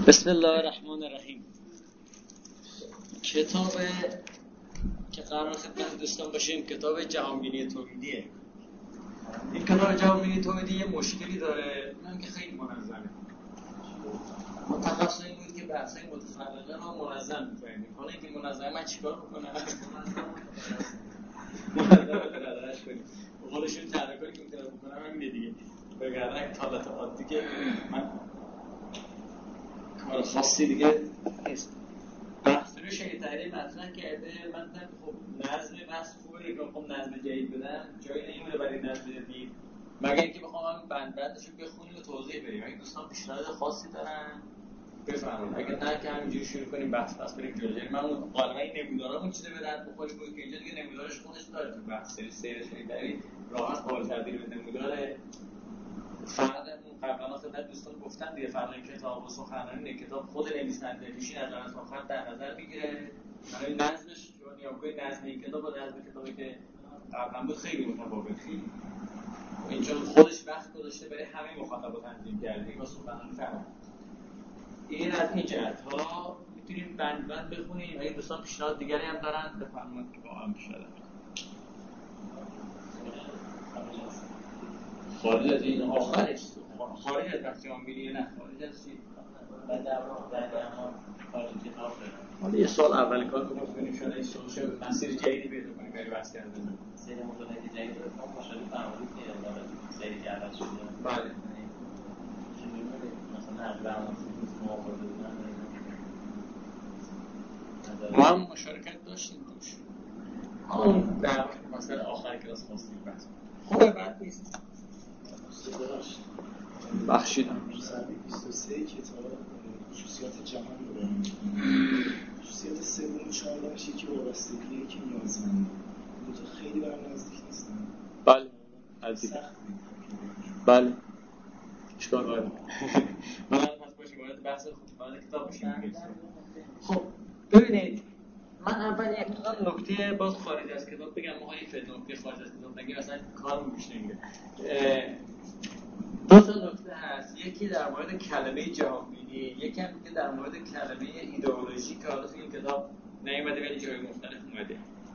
بسم الله الرحمن الرحیم. کتاب که قرار خدمت دوستان باشیم کتاب جهانبینی توحیدیه. این کتاب جهانبینی توحیدی یه مشکلی داره، اونم که خیلی منظمه. متخصص این بود که بحثای متفرقه رو منظم می‌کنیم. حالا این منظمه من چیکار بکنم؟ منظم برداشت کنیم. خودشون تحقیقاتی که می‌تونم بکنم همینه دیگه. بگردن حالت عادی که من کار خاصی دیگه نیست. بحث‌های شیطانی مطرح کرده. من خب نظم بحث خوبه که خب نظم جدید بدم جایی نمیمونه برای نظم جدید، مگر اینکه بخوام بندشو بخونیم و توضیح بدیم. اگه دوستان پیشنهاد خاصی دارن بفرمایید، اگه نه که همینجوری شروع کنیم بحث بریم جلو. یعنی من اون غالبا این نمودارامون چیزی به درد بخوره بود که اینجا دیگه نمودارش خودش داره تو بحث سری شیطانی راحت قابل تبدیل به نمودار فرق. قبلا خدمت دوستان گفتن دیگه فرق کتاب و سخنرانی کتاب خود نویسنده پیشین از آن سخن در نظر میگیره. برای نظمش چون یاگوی نظم این کتاب با نظم کتابی که قبلا بود خیلی متفاوته. اینجا خودش وقت گذاشته برای همه مخاطبا تنظیم کرده با سخنرانی فرق. این از این جهت. حالا میتونیم بند بخونیم. اگه دوستان پیشنهاد دیگری هم دارن بفرمایید که با هم پیشنهاد خارج از این آخرش خارج از بحث جهانبینی نه خارج از چی؟ بعد خارج کتاب دارم. حالا یه سال اول کار کنیم شده این سوشه مسیر جدیدی پیدا کنیم برای بحث کردن. سری مطالعه جدید رو ما مشاهده فرمودید که سری که عوض شده. بله. مثلا از برنامه‌ریزی موافقه بودن. ما هم مشارکت داشتیم توش. اون در مثلا آخر کلاس خواستیم بحث. خوبه بد نیست. بخشیدم 23 کتاب خصوصیات جهان رو بیان خصوصیات سوم و چهارمش یکی وابستگی یکی نیازمندی. دو تا خیلی برام نزدیک نیستن. بله نزدیک. بله چیکار کنم؟ من پس باشیم وارد بحث خوبانه کتاب باشیم. خب ببینید من اول یک نکته باز خارج از کتاب بگم. ما یک نکته خارج از کتاب بگیم اصلا کارمون پیش نمیره. دو تا نکته هست، یکی در مورد کلمه جهانبینی، یکی هم که در مورد کلمه ایدئولوژی که حالا توی این کتاب نیومده ولی جای مختلف اومده.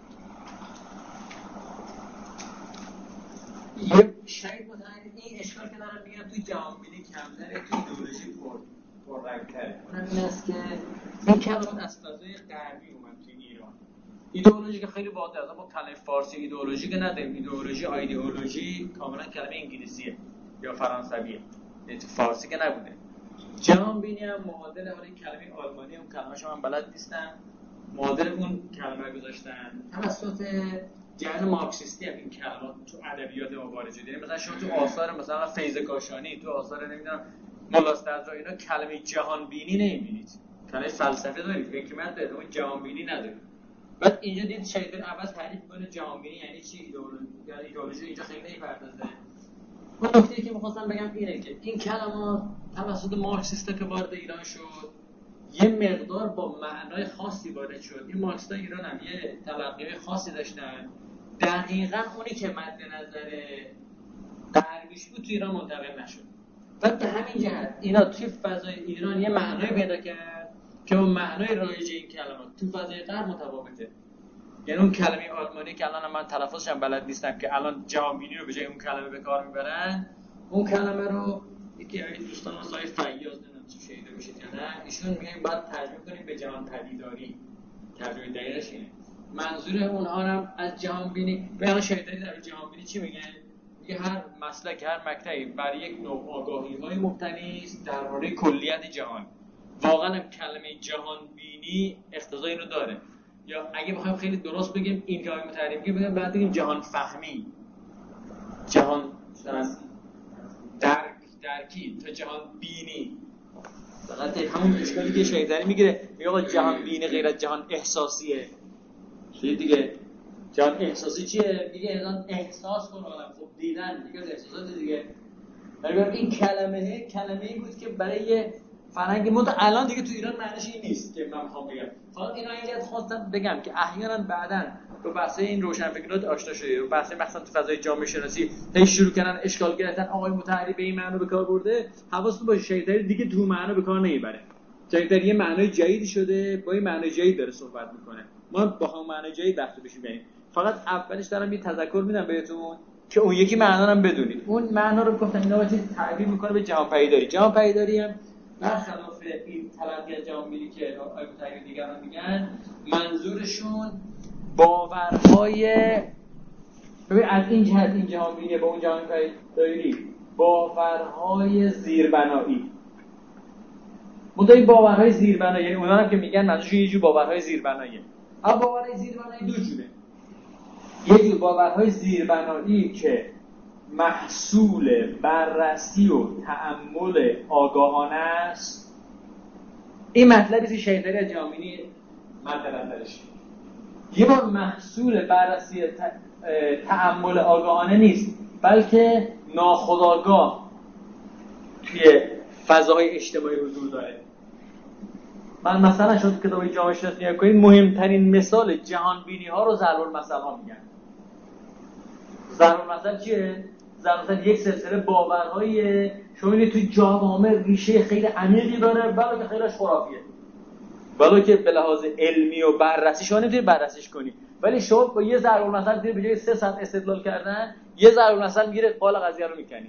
یه شاید مثلا این اشکال که دارم میگم توی جهانبینی کمتره، توی ایدئولوژی پررنگ‌تره. اونم این است که این کلمات از فضای غربی اومد توی ایران. ایدئولوژی که خیلی واضحه، اصلا ما کلمه فارسی ایدئولوژی که نداریم. ایدئولوژی کاملا کلمه انگلیسیه یا فرانسویه، یعنی تو فارسی که نبوده. جهانبینی هم معادل حالا این کلمه آلمانی، اون کلمه‌شو من بلد نیستم، معادل اون کلمه گذاشتن. توسط جریان مارکسیستی هم این کلمات تو ادبیات ما وارد شده. مثلا شما تو آثار مثلا فیض کاشانی، تو آثار نمیدونم ملا استرزا اینا کلمه جهانبینی نمیبینید. کلمه فلسفه دارید، حکمت داره، اون جهانبینی نداره. بعد اینجا دید شیطان عوض تعریف کنه جهانبینی یعنی چی، ایدئولوژی اینجا خیلی نمیپردازه. اون نکته‌ای که می‌خواستم بگم اینه که این کلمات توسط مارکسیستا که وارد ایران شد یه مقدار با معنای خاصی وارد شد. این مارکسیستا ایران هم یه تلقی‌های خاصی داشتن. دقیقاً اونی که مد نظر غربیش بود تو ایران منتقل نشد. بعد به همین جهت اینا توی فضای ایران یه معنای پیدا کرد که اون معنای رایج این کلمات تو فضای غرب متفاوته. یعنی اون کلمه آلمانی که الان من تلفظش هم بلد نیستم که الان جهانبینی رو به جای اون کلمه به کار میبرن، اون کلمه رو یکی از دوستان مثلا فیاض نمیدونم چه شیده بشید یا نه، ایشون میگن باید ترجمه کنیم به جهان پدیداری. ترجمه دقیقش اینه. منظور اونها هم از جهانبینی بیان شیطانی در جهانبینی چی میگن؟ میگه هر مسلک هر مکتبی بر یک نوع آگاهی‌های مبتنی است درباره کلیت جهان. واقعا کلمه جهانبینی اقتضای اینو داره. یا اگه بخوایم خیلی درست بگیم این که آقای متعریف بگیم بعد بگیم جهان فهمی، جهان درکی تا جهان بینی. فقط همون اشکالی که شیطانی میگیره میگه آقا جهان بینی غیر از جهان احساسیه. چیه دیگه؟ جهان احساسی چیه؟ میگه انسان احساس کنه. خب دیدن دیگه احساسات دیگه. ولی این کلمه‌ای بود که برای فرهنگ ما الان دیگه تو ایران معنیش این نیست که من میخوام بگم. فقط اینا اینجا خواستم بگم که احیانا بعداً با بحث این روشنفکرات آشنا شده و بحث مثلا تو فضای جامعه شناسی هی شروع کردن اشکال گرفتن آقای متحری به این معنی به کار برده. حواستون باشه شیطانی دیگه تو معنی به کار نمیبره. جدیدتر یه معنای جدیدی شده، با این معنای جدید داره صحبت میکنه. ما با هم معنای جدید وقتی بشیم بریم. فقط اولش دارم یه تذکر میدم بهتون که اون یکی معنا رو هم بدونید. اون معنا رو گفتم اینا وقتی تعبیر میکنه به جهان پدیداری. جهان پدیداری هم برخلاف این تلقی از جهان بینی که آیه متحد دیگران میگن، منظورشون باورهای ببین از این جهت این جهان بینی با اون جهان پدیداری باورهای زیربنایی. منتها این باورهای زیربنایی، یعنی اونا هم که میگن منظورشون یه جور باورهای زیربناییه. اما باورهای زیربنایی دو جوره. یه جور باورهای زیربنایی که محصول بررسی و تأمل آگاهانه است. این مطلبی که شیطانی از جهان بینی مطلب درش. یه بار محصول بررسی تأمل آگاهانه نیست، بلکه ناخودآگاه توی فضاهای اجتماعی حضور داره. من مثلا شما تو کتاب جامعه شناسی نگاه کنید، مهمترین مثال جهان بینی ها رو ضرب المثل ها میگن. ضرب المثل چیه؟ ضرب المثل یک سلسله باورهای شما می‌بینید توی جوامع ریشه خیلی عمیقی داره، ولی که خیلیش خرافیه. ولی که به لحاظ علمی و بررسی شما نمی‌تونید بررسیش کنید. ولی شما با یه ضرب المثل به جای 3 ساعت استدلال کردن، یه ضرب المثل میگیره قال قضیه رو میکنی.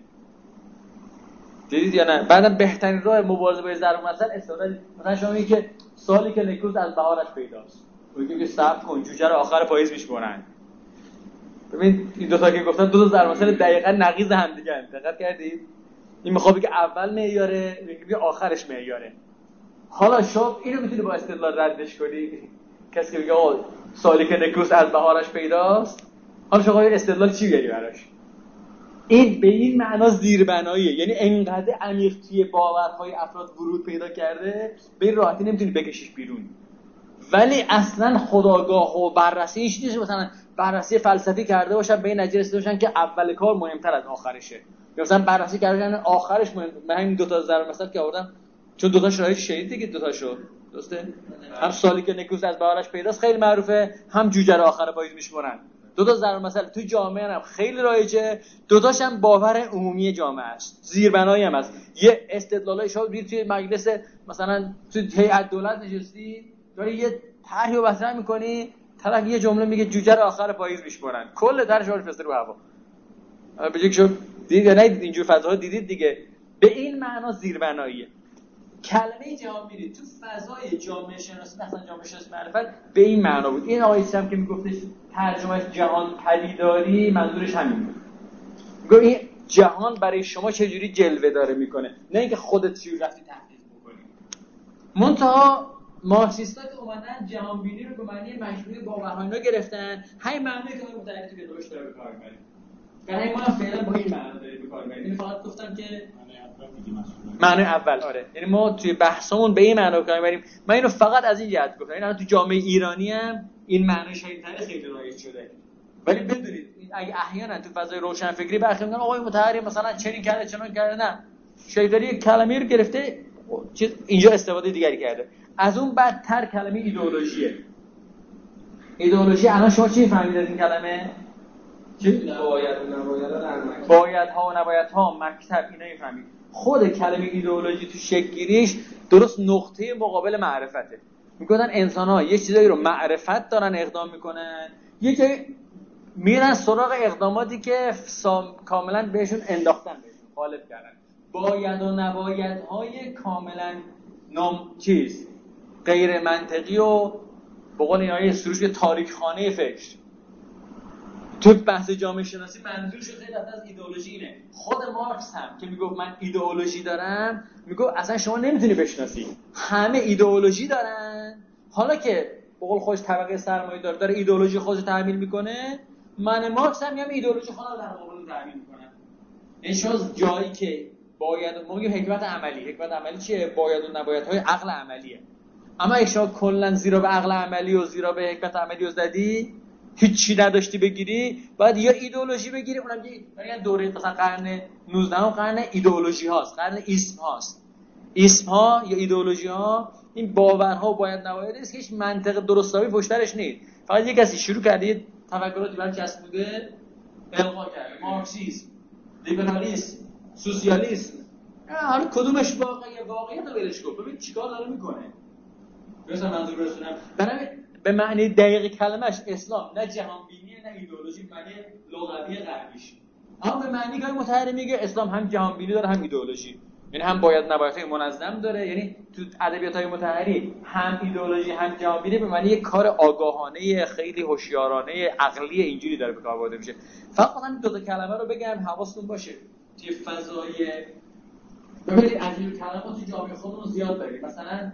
دیدید یا نه؟ بعدم بهترین راه مبارزه با ضرب المثل استفاده. مثلا شما میگی که سالی که نکروز از بهارش پیداست، میگی که صبر کن جوجه رو آخر پاییز میشمرن. ببین این دو تا که گفتن دو تا ضرب المثل دقیقاً نقیض هم دیگه. دقت کردید؟ این میخواد بگه اول معیاره، میگه آخرش معیاره. حالا شما اینو میتونی با استدلال ردش کنی. کسی که میگه آقا سالی که نکروز از بهارش پیداست، حالا شما استدلال چی بیاری براش؟ این به این معنا زیربناییه، یعنی انقدر عمیق توی باورهای افراد ورود پیدا کرده به این راحتی نمیتونی بکشیش بیرون. ولی اصلا خودآگاه و بررسی این چیزی مثلا بررسی فلسفی کرده باشن به این نتیجه رسیده باشن که اول کار مهمتر از آخرشه، یا مثلا بررسی کرده باشن آخرش مهم. من همین دو تا ضرب مثلا که آوردم چون دو تا شاهد شهید دیگه، دو تا شو درسته، هم سالی که نکروز از بهارش پیداست خیلی معروفه، هم جوجه رو آخر پاییز میشمرن. دو تا ضرب مثل توی جامعه هم خیلی رایجه، دو تاش هم باور عمومی جامعه است، زیربنایی هم است. یه استدلالای شما دید توی مجلس مثلا توی هیئت دولت نشستی داری یه طرحی رو مطرح می‌کنی، طرف یه جمله میگه جوجه رو آخر پاییز میشمرن، کل طرحش رو فستر رو هوا. بگید شما دیدید یا ندیدید اینجور فضاها دیدید دیگه. به این معنا زیربناییه. کلمه جهان بینی تو فضای جامعه شناسی مثلا جامعه شناسی معرفت به این معنا بود. این آقای اسلام که میگفتش ترجمهش جهان پدیداری منظورش همین بود. میگه این جهان برای شما چه جوری جلوه داره میکنه، نه اینکه خودت چی رفتی تحقیق بکنی. منتها مارکسیستا که اومدن جهان بینی رو به معنی مجموعه باورها گرفتن، همین معنی که متعلق به دروش داره به کار میبرن. برای ما فعلا با این معنا داریم به کار میبریم. فقط گفتم که معنی اول آره، یعنی ما توی بحثمون به این معنا کار می‌بریم. من اینو فقط از این جهت گفتم. الان تو جامعه ایرانی هم این معنی شدیدتر خیلی رایج شده. ولی بدونید اگه احیانا تو فضای روشنفکری برخی میگن آقای متحری مثلا چنین کرده چنان کرده، نه، شیطانی یک کلمه رو گرفته چیز اینجا استفاده دیگری کرده. از اون بدتر کلمه ایدئولوژیه. ایدئولوژی الان شما چی فهمیدید از این کلمه؟ چی؟ باید ها و نباید ها، مکتب، اینا میفهمید. خود کلمه ایدئولوژی تو شکل گیریش درست نقطه مقابل معرفته. میگن انسان‌ها یه چیزایی رو معرفت دارن اقدام میکنن، یکی میرن سراغ اقداماتی که کاملا بهشون انداختن، بهشون غالب کردن. باید و نبایدهای کاملا غیر منطقی و به قول اینای سروش به تاریکخانه فکر. تو بحث جامعه شناسی منظورش خیلی از ایدئولوژی اینه. خود مارکس هم که میگفت من ایدئولوژی دارم، میگفت اصلا شما نمیتونی بشناسی، همه ایدئولوژی دارن. حالا که به قول خودش طبقه سرمایه‌دار داره ایدئولوژی خودش رو تحمیل میکنه، من مارکس هم میگم ایدئولوژی خودم در مقابل تحمیل میکنم. این شما جایی که باید ما میگیم حکمت عملی چیه؟ باید و نبایدهای عقل عملیه. اما اگه شما کلا زیرا به عقل عملی و زیرا به حکمت عملی زدی، هیچی نداشتی بگیری، باید یا ایدئولوژی بگیری، اونم که دوره مثلا قرن 19 و قرن ایدئولوژی هاست، قرن اسم هاست. اسم ها یا ایدئولوژی ها این باورها و باید نباید است که هیچ منطق درستابی پشترش نیست. فقط یک کسی شروع کرده تفکراتی برای کسب بوده القا کرده، مارکسیسم، لیبرالیسم، سوسیالیسم، حالا کدومش واقعیت رو ولش کن، ببین چیکار داره میکنه. مثلا منظور برسونم برای به معنی دقیق کلمش اسلام نه جهان بینی نه ایدئولوژی، به معنی لغوی غربیش. اما به معنی که متحری میگه اسلام هم جهان بینی داره هم ایدئولوژی، یعنی هم باید نبایدهای منظم داره. یعنی تو ادبیات‌های متحری هم ایدئولوژی هم جهان بینی به معنی یک کار آگاهانه خیلی هوشیارانه عقلی اینجوری داره به کار برده میشه. فقط همین دو تا کلمه رو بگم حواستون باشه توی فضای ببینید عجیب کلمات تو جامعه خودمون زیاد داریم. مثلا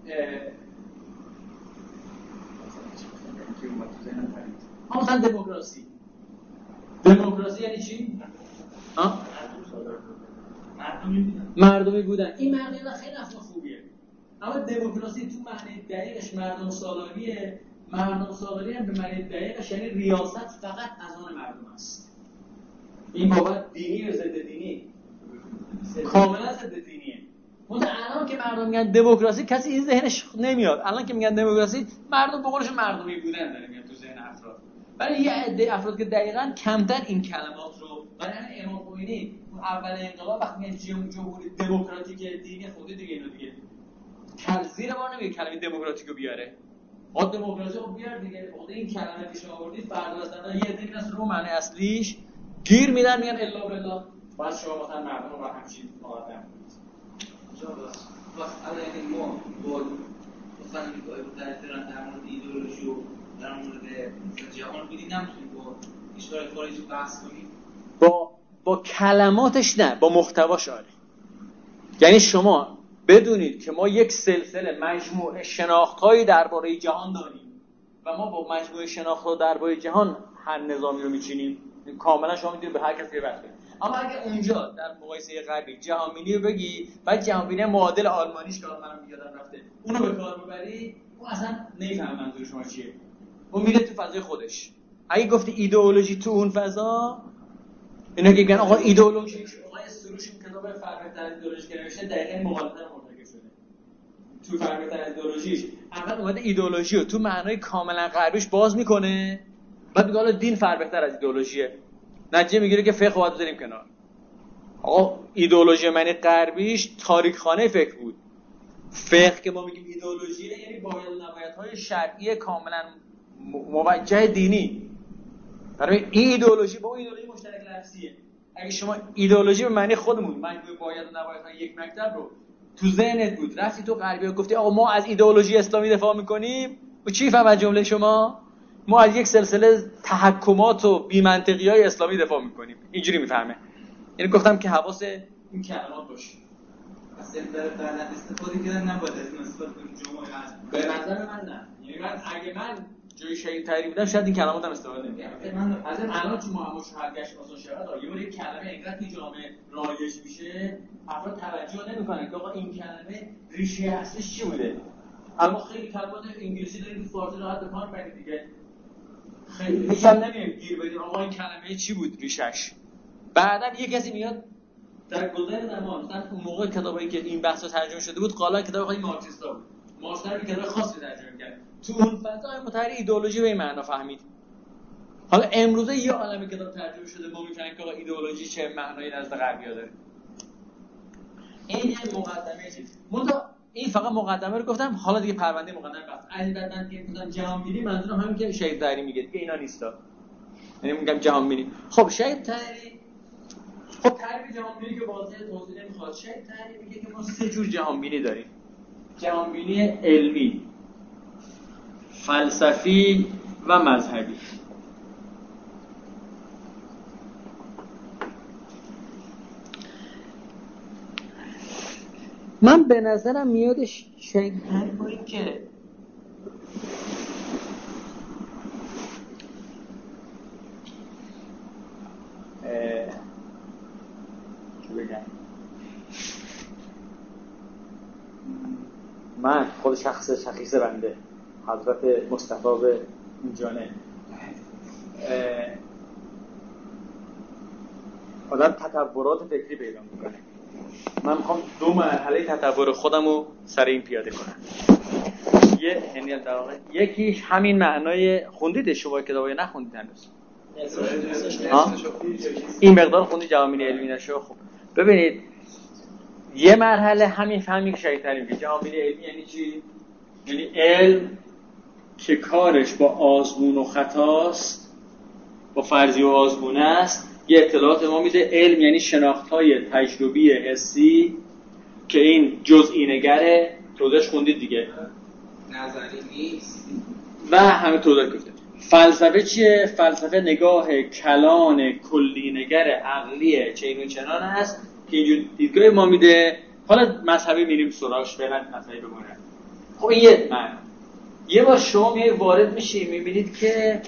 دموکراسی یعنی چی؟ مردمی بودن. این معنی خیلی اصلا خوبیه، اما دموکراسی تو معنی دقیقش مردم سالاریه. مردم سالاری هم به معنی دقیقش یعنی ریاست فقط از آن مردم است. این بابت دینی یا ضد دینی؟ کاملا ضد دینیه. الان که مردم میگن دموکراسی کسی این ذهنش نمیاد. الان که میگن دموکراسی مردم به قولش مردمی بودن داره میاد تو ذهن افراد. ولی یه عده افراد که دقیقاً کمتر این کلمات رو برای همین امام خمینی تو اول انقلاب وقتی میگن جمهوری دموکراتیک دینی خود دیگه اینو دیگه زیر ما نمیگه کلمه دموکراتیک رو بیاره. خود دموکراسی رو بیار دیگه. خود این کلمه که شما آوردید فردا مثلا یه عده میرسن رو معنی اصلیش گیر میدن میگن الا بالله. بعد شما مثلا مردم رو با همچین مقدم کنید. الان این ما با فهمی که در مورد ایدئولوژی و در مورد جهان بینی نمیتونیم با کشور خارجی بحث کنیم. با کلماتش نه، با محتواش آره. یعنی شما بدونید که ما یک سلسله مجموعه شناخت‌هایی درباره جهان داریم و ما با مجموعه شناخت‌ها درباره جهان هر نظامی رو میچینیم. کاملا شما میتونید به هر کسی بحث کنید. اما اگه اونجا در مقایسه غربی جهان بینی رو بگی بعد جهان بینی معادل آلمانیش که منم یادم رفته اونو به کار ببری، اون اصلا نمیفهمه منظور شما چیه. اون میره تو فضای خودش. اگه گفتی ایدئولوژی تو اون فضا، اینا که میگن آقا ایدئولوژی، آقا سروش این کتاب فرهنگ از ایدئولوژی که نوشته دقیقاً مغالطه مرتکب شده. تو فرهنگ از ایدئولوژیش اول اومده ایدئولوژی رو تو معنای کاملا غربیش باز میکنه، بعد میگه حالا دین فربه‌تر از ایدئولوژیه. نتیجه میگیره که فقه رو بذاریم کنار. آقا ایدئولوژی معنی غربیش تاریکخانه فکر بود. فقه که ما میگیم ایدئولوژیه یعنی باید و نبایدهای شرعی کاملا موجه دینی. برای این ایدئولوژی با ایدئولوژی مشترک لفظیه. اگه شما ایدئولوژی به معنی خودمون مجموعه باید و نبایدهای یک مکتب رو تو ذهنت بود رفتی تو غربی و گفتی آقا ما از ایدئولوژی اسلامی دفاع میکنیم، و چی فهم از جمله شما؟ ما از یک سلسله تحکمات و بی‌منطقی‌های اسلامی دفاع میکنیم. اینجوری میفهمه. یعنی گفتم که حواس این کلمات باشه. اصلا برای غلط استفاده کردن نباید از این استفاده کنیم جمعه از به نظر من نه. یعنی من اگه من جای شهید تحریری بودم شاید این کلمات هم استفاده نمی‌کردم. از الان تو معما شهرگشت آسان شود یه یک کلمه اینقدر تو جامعه رایج میشه افراد توجه نمی‌کنن که آقا این کلمه ریشه اصلش چی بوده. اما خیلی کلمات انگلیسی داریم تو فارسی راحت به کار می‌برید دیگه. خیلی هیچ هم نمی‌گیم گیر بدیم آقا این کلمه چی بود ریشش. بعداً یه کسی میاد در گذر زمان مثلا اون موقع کتابایی که این بحثا ترجمه شده بود قالا کتاب خیلی مارکسیستا بود. مارکس هم کتاب خاصی ترجمه کرد. تو اون فضای متحری ایدئولوژی به این معنا فهمید. حالا امروزه یه عالمه کتاب ترجمه شده ما می‌فهمیم که ایدئولوژی چه معنایی نزد غربی‌ها داره. این یه مقدمه چیز. این فقط مقدمه رو گفتم، حالا دیگه پرونده مقدمه بحث. علی‌بدن که گفتم جهان بینی منظورم همین که شهید تحریری میگه دیگه اینا نیستا. یعنی میگم جهان بینی. خب شهید تحریری خب تعریف جهان بینی که واضحه توضیح نمیخواد. شهید تحریری میگه که ما سه جور جهان بینی داریم. جهان بینی علمی، فلسفی و مذهبی. من به نظرم میاد شهید تحریری که من خود شخص بنده حضرت مصطفی به اینجانه آدم تطورات فکری پیدا میکنه. من میخوام دو مرحله تطور خودم رو سر این پیاده کنم. یکیش همین معنای خوندید شما کتابای نخوندید هنوز این مقدار خوندید جهان بینی علمی نشو. خب ببینید یه مرحله همین فهمی که شهیدتری میگه جامعه علمی یعنی چی؟ یعنی علم که کارش با آزمون و خطاست، با فرضی و آزمونه است، یه اطلاعات ما میده. علم یعنی شناخت‌های تجربی حسی که این جزئی نگره، توضیحش خوندید دیگه، نظری نیست و همه توضیح گفته. فلسفه چیه؟ فلسفه نگاه کلان کلی نگر عقلیه چه این و چنان است که اینجور دیدگاه ما میده. حالا مذهبی میریم سراغش، فعلا مذهبی بمونه. خب این یه بار شما وارد میشید میبینید که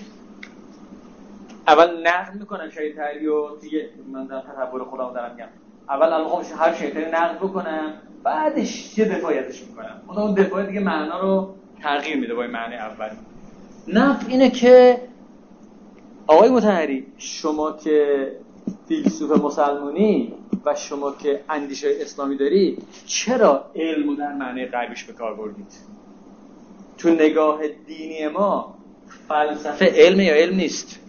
اول نقد میکنن شهیدتری و دیگه من در تصور خودم دارم میگم اول الان هر شهیدتری نقد بکنم بعدش یه دفاعی ازش میکنم. اون دفاعی دیگه معنا رو تغییر میده با این معنی اول. نقد اینه که آقای مطهری شما که فیلسوف مسلمانی و شما که اندیشه اسلامی داری چرا علمو در معنی غربیش به کار بردید؟ تو نگاه دینی ما فلسفه علم یا علم نیست؟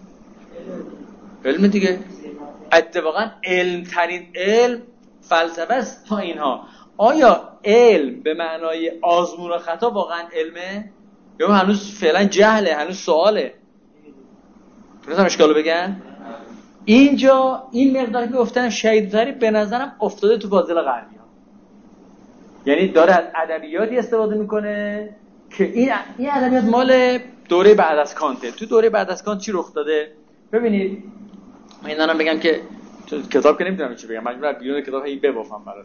علم دیگه. اتفاقا علم ترین علم فلسفه است تا اینها. آیا علم به معنای آزمون و خطا واقعا علمه؟ یا هنوز فعلا جهله، هنوز سواله؟ تونستم اشکالو بگم؟ اینجا این مقداری که گفتم شهیدتری به نظرم افتاده تو فاضل غربی ها. یعنی داره از ادبیاتی استفاده میکنه که این ادبیات مال دوره بعد از کانته. تو دوره بعد از کانت چی رخ داده؟ ببینید من دارم بگم که کتاب که نمیدونم چی بگم، مجبورم بیرون کتاب هی ببافم برات.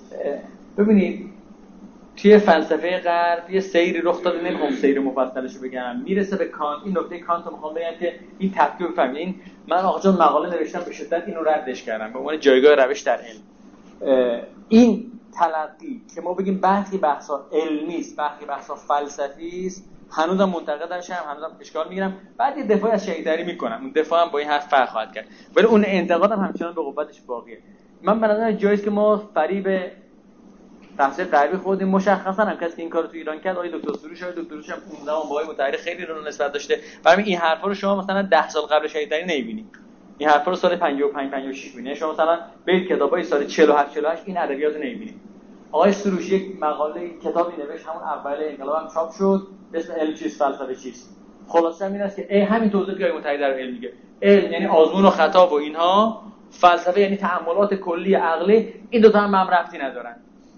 ببینید توی فلسفه غرب یه سیری رخ داده، نمیخوام سیر مفصلشو بگم، میرسه به کانت. این نکته کانت رو میخوام بگم که این تفکیک بفهمید. این من آقا جان مقاله نوشتم به شدت اینو ردش کردم به عنوان جایگاه روش در علم. این تلقی که ما بگیم برخی بحثا علمی است، برخی بحثا فلسفی است، هنوزم منتقدم شدم، هنوزم اشکال میگیرم، بعد یه دفاعی از شهیدتری میکنم. اون دفاع هم با این حرف فرق خواهد کرد، ولی اون انتقادم همچنان به قوتش باقیه. من به نظر جاییه که ما فریب تفسیر غربی خودیم. مشخصا هم کسی که این کارو تو ایران کرد آقای دکتر سروش. آقای دکتر سروش هم اون زمان با آقای مطهری خیلی رو نسبت داشته. برای این حرفا رو شما مثلا 10 سال قبل شهیدتری نمیبینید. این حرفا رو سال 55 56 میبینید. شما مثلا برید کتابای سال 47 48 این ادبیات رو نمیبینید. آقای سروش یک مقاله کتابی نوشت همون اول انقلاب هم چاپ شد به اسم علم چیست فلسفه چیست. خلاصه این است که همین توضیحی که آقای مطهری در علم میگه، علم یعنی آزمون و خطا و اینها، فلسفه یعنی تأملات کلی عقلی. این دو تا هم ربطی ندارن.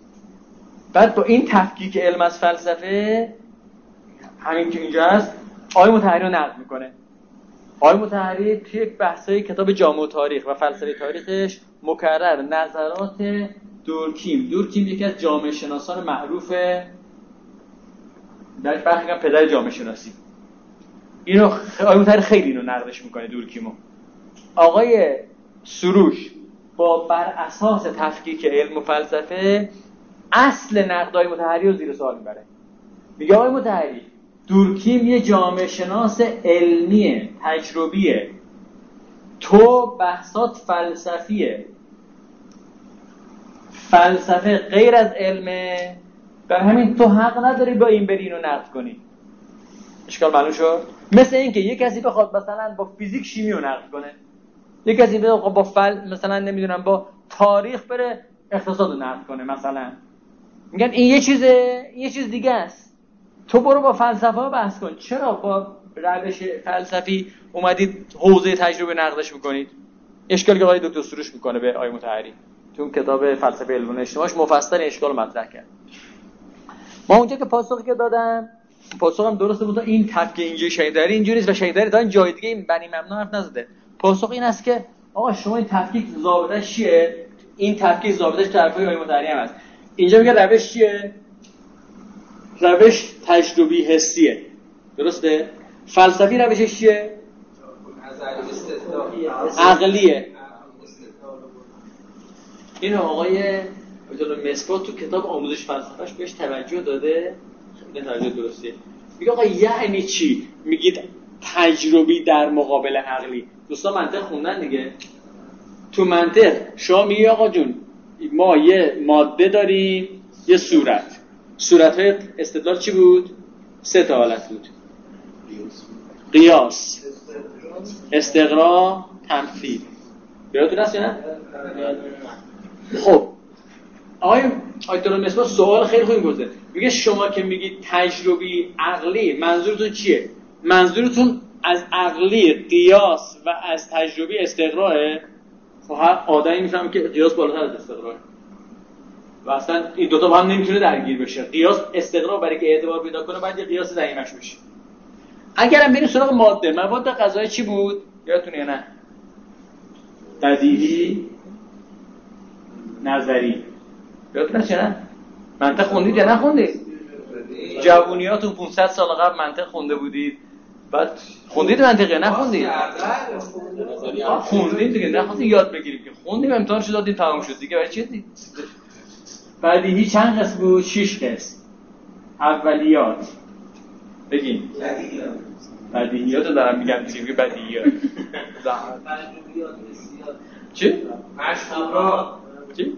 بعد با این تفکیک علم از فلسفه همین که اینجا هست آقای مطهری رو نقد میکنه. آقای مطهری توی یک بحثای کتاب جامع تاریخ و فلسفه تاریخش مکرر نظرات دورکیم یکی از جامعه شناسان معروف درش برخی هم پدر جامعه شناسی، اینو آقای مطهری خیلی اینو نقدش میکنه دورکیمو. آقای سروش با بر اساس تفکیک علم و فلسفه اصل نقدای مطهری رو زیر سوال میبره. میگه آقای مطهری دورکیم یه جامعه شناس علمیه، تجربیه، تو بحثات فلسفیه، فلسفه غیر از علمه، بر همین تو حق نداری با این بری اینو نقد کنی. اشکال معلوم شد؟ مثل این که یک کسی بخواد مثلا با فیزیک شیمی رو نقد کنه، یک کسی بخواد با مثلا نمیدونم با تاریخ بره اقتصاد رو نقد کنه مثلا، میگن این یه چیز دیگه است. تو برو با فلسفه ها بحث کن. چرا با روش فلسفی اومدید حوزه تجربه نقدش میکنید؟ اشکالی که آقای دکتر سروش میکنه به آقای مطهری تو کتاب فلسفه علم و اجتماعش مفصل اشکال مطرح کرد. ما اونجا که پاسخی که دادم پاسخم درسته بود. این تفکیک اینجوری شهیدتری اینجوری نیست و شهیدتری تا این جای دیگه این بنی ممنوع حرف نزده. پاسخ این است که آقا شما این تفکیک ضابطش چیه؟ این تفکیک ضابطش طرفای آقای مطهری هم هست. اینجا میگه روش چیه؟ روش تجربی حسیه. درسته؟ فلسفی روشش چیه؟ عقلیه. این آقای مسکوت تو کتاب آموزش فلسفهش بهش توجه داده. خیلی توجه درستیه. میگه آقا یعنی چی؟ میگید تجربی در مقابل عقلی. دوستان منطق خوندن دیگه. تو منطق شما میگی آقا جون ما یه ماده داریم یه صورت‌های استدلال چی بود؟ 3 تا حالت بود: قیاس، استقراء، تمثیل. یادتون هست یا نه؟ خب آیت الله مصباح سوال خیلی خوبی پرسیده. میگه شما که میگید تجربی عقلی منظورتون چیه؟ منظورتون از عقلی قیاس و از تجربی استقراءه؟ خب هر آدمی میفهمه که قیاس بالاتر از استقراءه و اصلا این دوتا با هم نمیتونه درگیر بشه. قیاس استقراء برای که اعتبار پیدا کنه باید یه قیاس ضمیمش بشه. اگرم بریم سراغ ماده، مواد غذایی چی بود؟ یادتونه یا نه؟ بدیهی، نظری. یادتونه چه نه؟ منطق خوندید یا نخوندید؟ جوونیاتون 500 سال قبل منطق خونده بودید. بعد خوندید منطق یا نخوندید؟ خوندید دیگه، نخواستید یاد بگیریم که خوندیم امتحان شد دادیم تمام شد دیگه. برای چی دید؟ بدیهی چند قسم بود؟ 6 قسم. اولیات بگیم. بدیهیات رو دارم میگم دیگه، میگه بدیهیات. چی؟ مشهورات. چی؟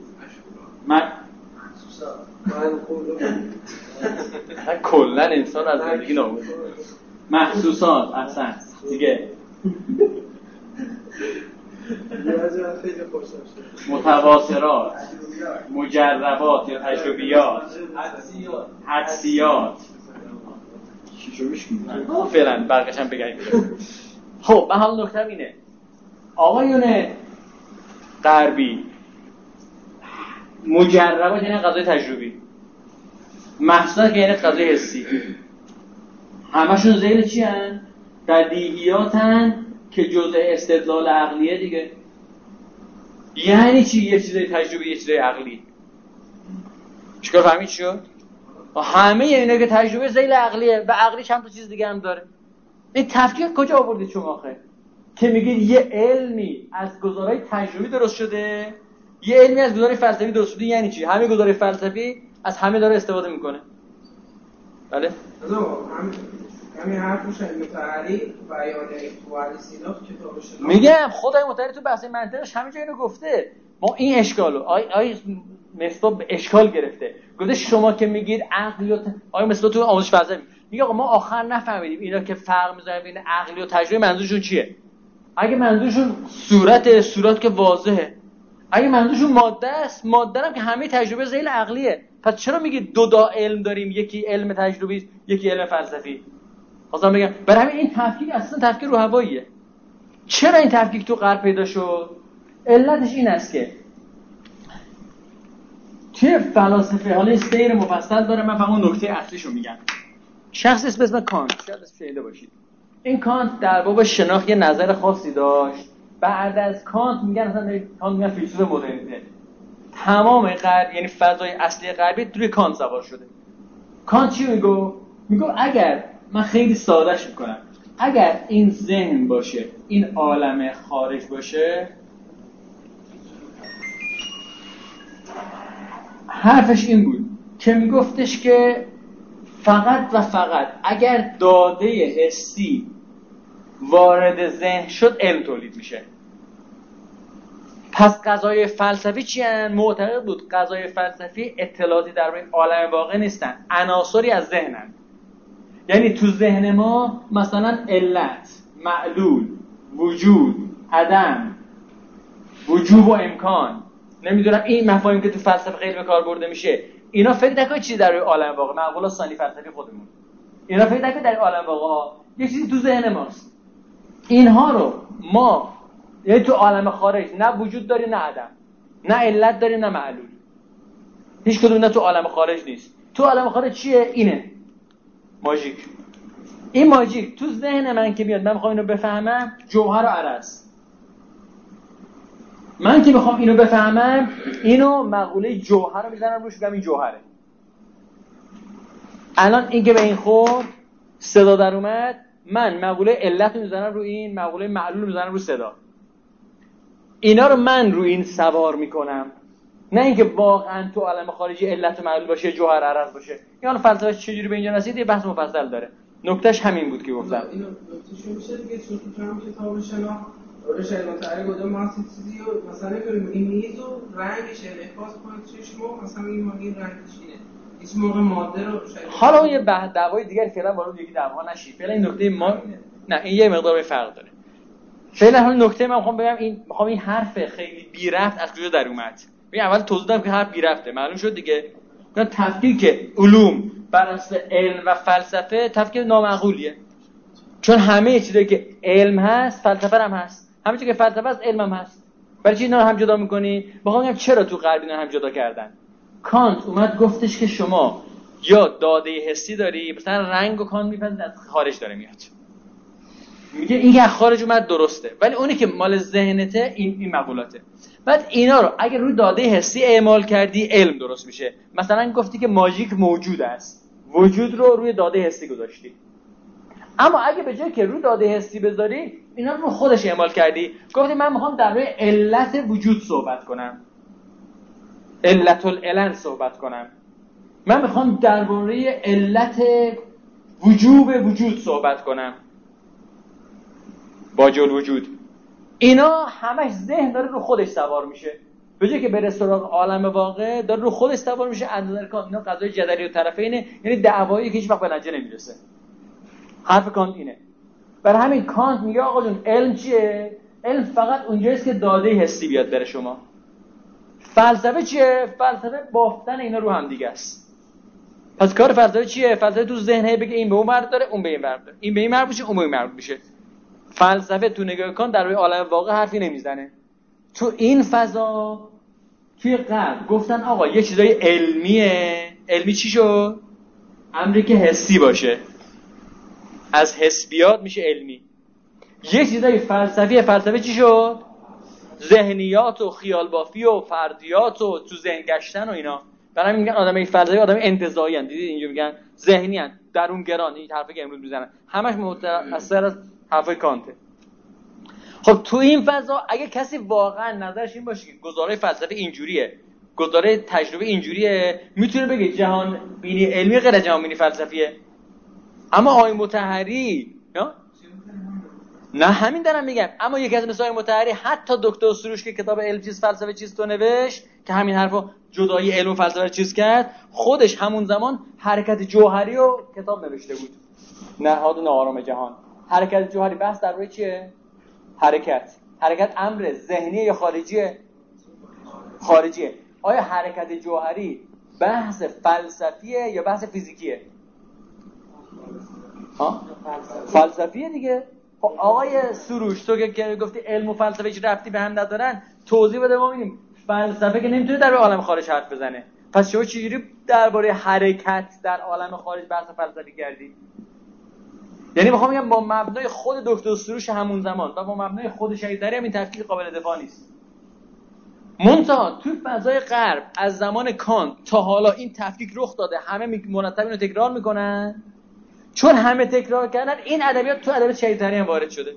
کلا انسان از زندگی نابود. محسوسات اصلا دیگه. متواترات، مجربات یا تجربیات، حدسیات. چیشو میشکنید؟ فعلا برقش هم بگیم. خب من حالا نکتم اینه، آقایون غربی مجربات یعنی غذای تجربی، محصولات یعنی غذای حسی، همشون ذیل چی هن؟ بدیهیاتن که جزء استدلال عقلیه دیگه. یعنی چی یه چیزای تجربی یه چیزای عقلی؟ چیکار فهمید شد؟ همه اینا که تجربه ذیل عقلیه و عقلی چند تا چیز دیگه هم داره. این تفکیک کجا آوردید شما آخه؟ که میگید یه علمی از گزارهای تجربی درست شده، یه علمی از گزارهای فلسفی درست شده. یعنی چی؟ همه گزارهای فلسفی از همه داره استفاده میکنه. بله؟ همین حرفش متعالی بیان احتوال سیلاف کتابش میگم خدای متعالی تو بحث منطقش همه جا اینو گفته. ما این اشکالو آی مصباح به اشکال گرفته. گفته شما که میگید عقلی و آی مصباح تو آموزش فلسفی میگه آقا ما آخر نفهمیدیم اینا که فرق میذارن بین عقلی و تجربی منظورشون چیه. اگه منظورشون صورت که واضحه، اگه منظورشون ماده است، ماده هم که همه تجربه ذیل عقلیه، پس چرا میگید دو علم داریم، یکی علم تجربی یکی علم فلسفی؟ خواستم بگم برای همین این تفکیک اصلا تفکیک رو هواییه. چرا این تفکیک تو غرب پیدا شد؟ علتش این است که توی فلاسفه، حالا سیر مفصل داره، من فقط اون نکته اصلیشو میگم. شخص به اسم کانت، شاید اسمش شنیده باشید. این کانت در باب شناخت یه نظر خاصی داشت. بعد از کانت میگن اصلا کانت میگن فیلسوف مدرنیته. تمام غرب یعنی فضای اصلی غربی روی کانت سوار شده. کانت چی میگو؟ میگو اگر من خیلی سادهش میکنم، اگر این ذهن باشه، این عالم خارج باشه، حرفش این بود که میگفتش که فقط و فقط اگر داده حسی وارد ذهن شد علم تولید میشه. پس قضایای فلسفی چی هن؟ معتقد بود قضایای فلسفی اطلاعاتی درباره عالم واقع نیستن، عناصری از ذهنن. یعنی تو ذهن ما مثلا علت، معلول، وجود، عدم، وجوب و امکان، نمیدونم این مفاهیم که تو فلسفه خیلی به کار برده میشه، اینا فکر نکنید چیزی در عالم واقع، معقولات ثانی فلسفی خودمون، اینا فکر نکنید در عالم واقع یه چیزی تو ذهن ماست. اینها رو ما یعنی تو عالم خارج نه وجود داری نه عدم، نه علت داری نه معلول، هیچ کدوم نه تو عالم خارج نیست. تو عالم خارج چیه؟ اینه ماژیک. این ماژیک تو ذهن من که میاد، من میخوام اینو بفهمم، جوهر و عرض. من که میخوام اینو بفهمم، اینو مقوله جوهر رو میزنم روش، میگم این جوهره. الان این که به این خورد صدا در اومد، من مقوله علت رو میزنم رو این، مقوله معلول رو میزنم رو صدا. اینا رو من رو این سوار میکنم، نه اینکه واقعا تو عالم خارجی علت و معلول باشه، جوهر عرض باشه. این فلسفه چجوری به اینجا رسید یه بحث مفصل داره. نکتهش همین بود که گفتم. اینو چی میشه دیگه؟ چون تو هم کتاب شناخت روش علم تعریف گفتم ما چیزی رو مثلا میگیم این میز و رنگش انعکاس کنه چشمو، مثلا این ما این رنگش اینه. هیچ موقع ماده رو حالا یه بحث دعوای دیگه فعلا وارد یکی دعوا نشی. فعلا این نکته ما نه، این یه مقدار فرق داره. فعلا حالا نکته من میخوام بگم، این حرف خیلی بی ربط از کجا در اومد. این اول توضیح دادم که حرف بی رفته معلوم شد دیگه. اینا تفکیک علوم بر اساس علم و فلسفه تفکیک نامعقولیه، چون همه چیزایی که علم هست فلسفه هم هست، همه چیزی که فلسفه هست علم هم هست. برای چی اینا رو هم جدا می‌کنی؟ بخوام چرا تو غرب اینا هم جدا کردن. کانت اومد گفتش که شما یا داده حسی داری، مثلا رنگ و کانت میپذیره از خارج داره میاد، میگه این که خارج اومد درسته، ولی اونی که مال ذهنته این مقولاته. بعد اینا رو اگر روی داده حسی اعمال کردی علم درست میشه. مثلا گفتی که ماژیک موجود است، وجود رو روی داده حسی گذاشتی. اما اگه به جای که روی داده حسی بذاری اینا رو خودش اعمال کردی، گفتی من میخوام در روی علت وجود صحبت کنم، علت العلن صحبت کنم، من میخوام درباره علت وجوب وجود صحبت کنم، باجل وجود. اینا همش ذهن داره رو خودش سوار میشه، به جای که بره سراغ عالم واقع داره رو خودش سوار میشه. از نظر کانت اینا قضیه جدلی و طرفینه، یعنی دعوایی که هیچ وقت به نتیجه نمیرسه. حرف کانت اینه. برای همین کانت میگه آقا جون علم چیه؟ علم فقط اونجاییست که داده حسی بیاد بره شما. فلسفه چیه؟ فلسفه بافتن اینا رو هم دیگه است. پس کار فلسفه چیه؟ فلسفه تو ذهنه بگه این به اون مربوط داره، اون به این مربوط داره، این به این مربوط میشه، اون به این مربوط میشه. فلسفه تو نگاه کن در روی عالم واقع حرفی نمیزنه. تو این فضا توی غرب گفتن آقا یه چیزای علمیه. علمی چی شد؟ امری که حسی باشه، از حس بیاد میشه علمی. یه چیزای فلسفی. فلسفه چی شد؟ ذهنیات و خیال بافی و فردیات و تو ذهن گشتن و اینا. برای میگن آدمای فلسفی آدم انتزاعی ان. دیدید اینجا میگن ذهنی ان، درون گران. این حرفی که امروز میزنن همش متأثر از حرفای کانته. خب تو این فضا اگه کسی واقعا نظرش این باشه که گزاره فلسفه اینجوریه، گزاره تجربه اینجوریه، میتونه بگه جهان بینی علمی غیر جهان بینی فلسفیه. اما آقای مطهری نه همین دارم میگم. اما یکی از مثال مطهری حتی دکتر سروش که کتاب علم چیز فلسفه چیز تو نوشت که همین حرفو جدایی علم و فلسفه رو چیز کرد، خودش همون زمان حرکت جوهری رو کتاب نوشته بود، نهاد و ناآرام جهان. حرکت جوهری بحث در روی چیه؟ حرکت امر ذهنیه یا خارجیه؟ خارجیه. آیا حرکت جوهری بحث فلسفیه یا بحث فیزیکیه؟ فلسفیه دیگه. خب آقای سروش تو که گفتی علم و فلسفه هیچ ربطی به هم ندارن، توضیح بده ما ببینیم. فلسفه که نمیتونه در عالم خارج حرف بزنه، پس شما چجوری درباره حرکت در عالم خارج بحث فلسفی کردی؟ یعنی میخوام بگم با مبنای خود دکتر سروش همون زمان و با مبنای خود شهیدری هم این تفکیک قابل دفاع نیست. منتها تو فضای غرب از زمان کانت تا حالا این تفکیک رخ داده، همه مرتب اینو تکرار میکنن. چون همه تکرار کردن این ادبیات تو ادبیات شهیدری هم وارد شده.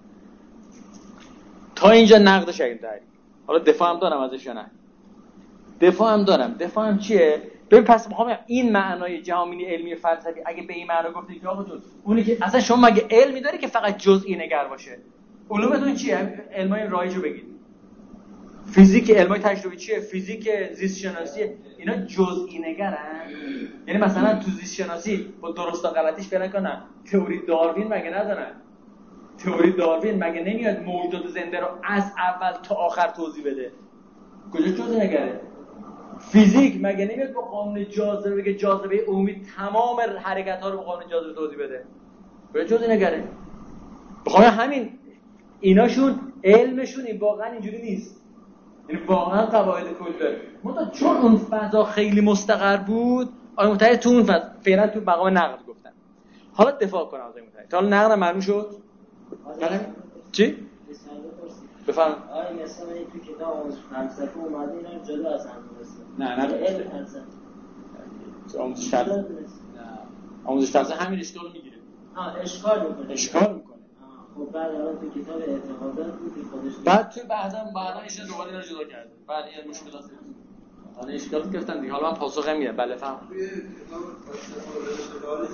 تا اینجا نقد شهیدری. حالا دفاع هم دارم ازش یا نه؟ دفاع هم چیه؟ ببین پس میخوام این معنای جهانبینی علمی فلسفی اگه به این معنا گفتی که آقا جون اونی که اصلا شما مگه علمی داری که فقط جزئی نگر باشه؟ علومتون چیه؟ علمای رایجو بگید. فیزیک، علمای تجربی چیه؟ فیزیک، زیست شناسی، اینا جزئی نگرن. یعنی مثلا تو زیست شناسی با درست و غلطیش پیدا کنن تئوری داروین مگه ندارن؟ تئوری داروین مگه نمیاد موجودات زنده رو از اول تا آخر توضیح بده؟ کجا جزئی نگره؟ فیزیک مگه نمیاد با قانون جاذبه بگه جاذبه عمومی تمام حرکت‌ها رو با قانون جاذبه توضیح بده؟ کجا جزئی نگره؟ بخوام همین ایناشون علمشون این واقعا اینجوری نیست. یعنی واقعا قواعد کلی داره. منتها چون اون فضا خیلی مستقر بود، آقای مطهری تو اون فضا فعلا تو مقام نقد گفتن. حالا دفاع کنم از آقای مطهری. تا حالا نقدم معلوم شد؟ چی؟ بفهم. آره مثلا تو کتاب فلسفه اومده اینا رو جدا از هم نه علم فلسفه. آموزش فلسفه. نه. آموزش فلسفه همین اشکال رو میگیره. اشکال میکنه. خب بعد الان تو کتاب اعتقادات بود خودش بعد تو بعدا ایشون دوباره اینا رو جدا کرد. بعد این مشکلات حالا اشکالاتی گفتن دیگه. حالا من پاسخ میدم. بله فهم. توی کتاب فلسفه اشکالی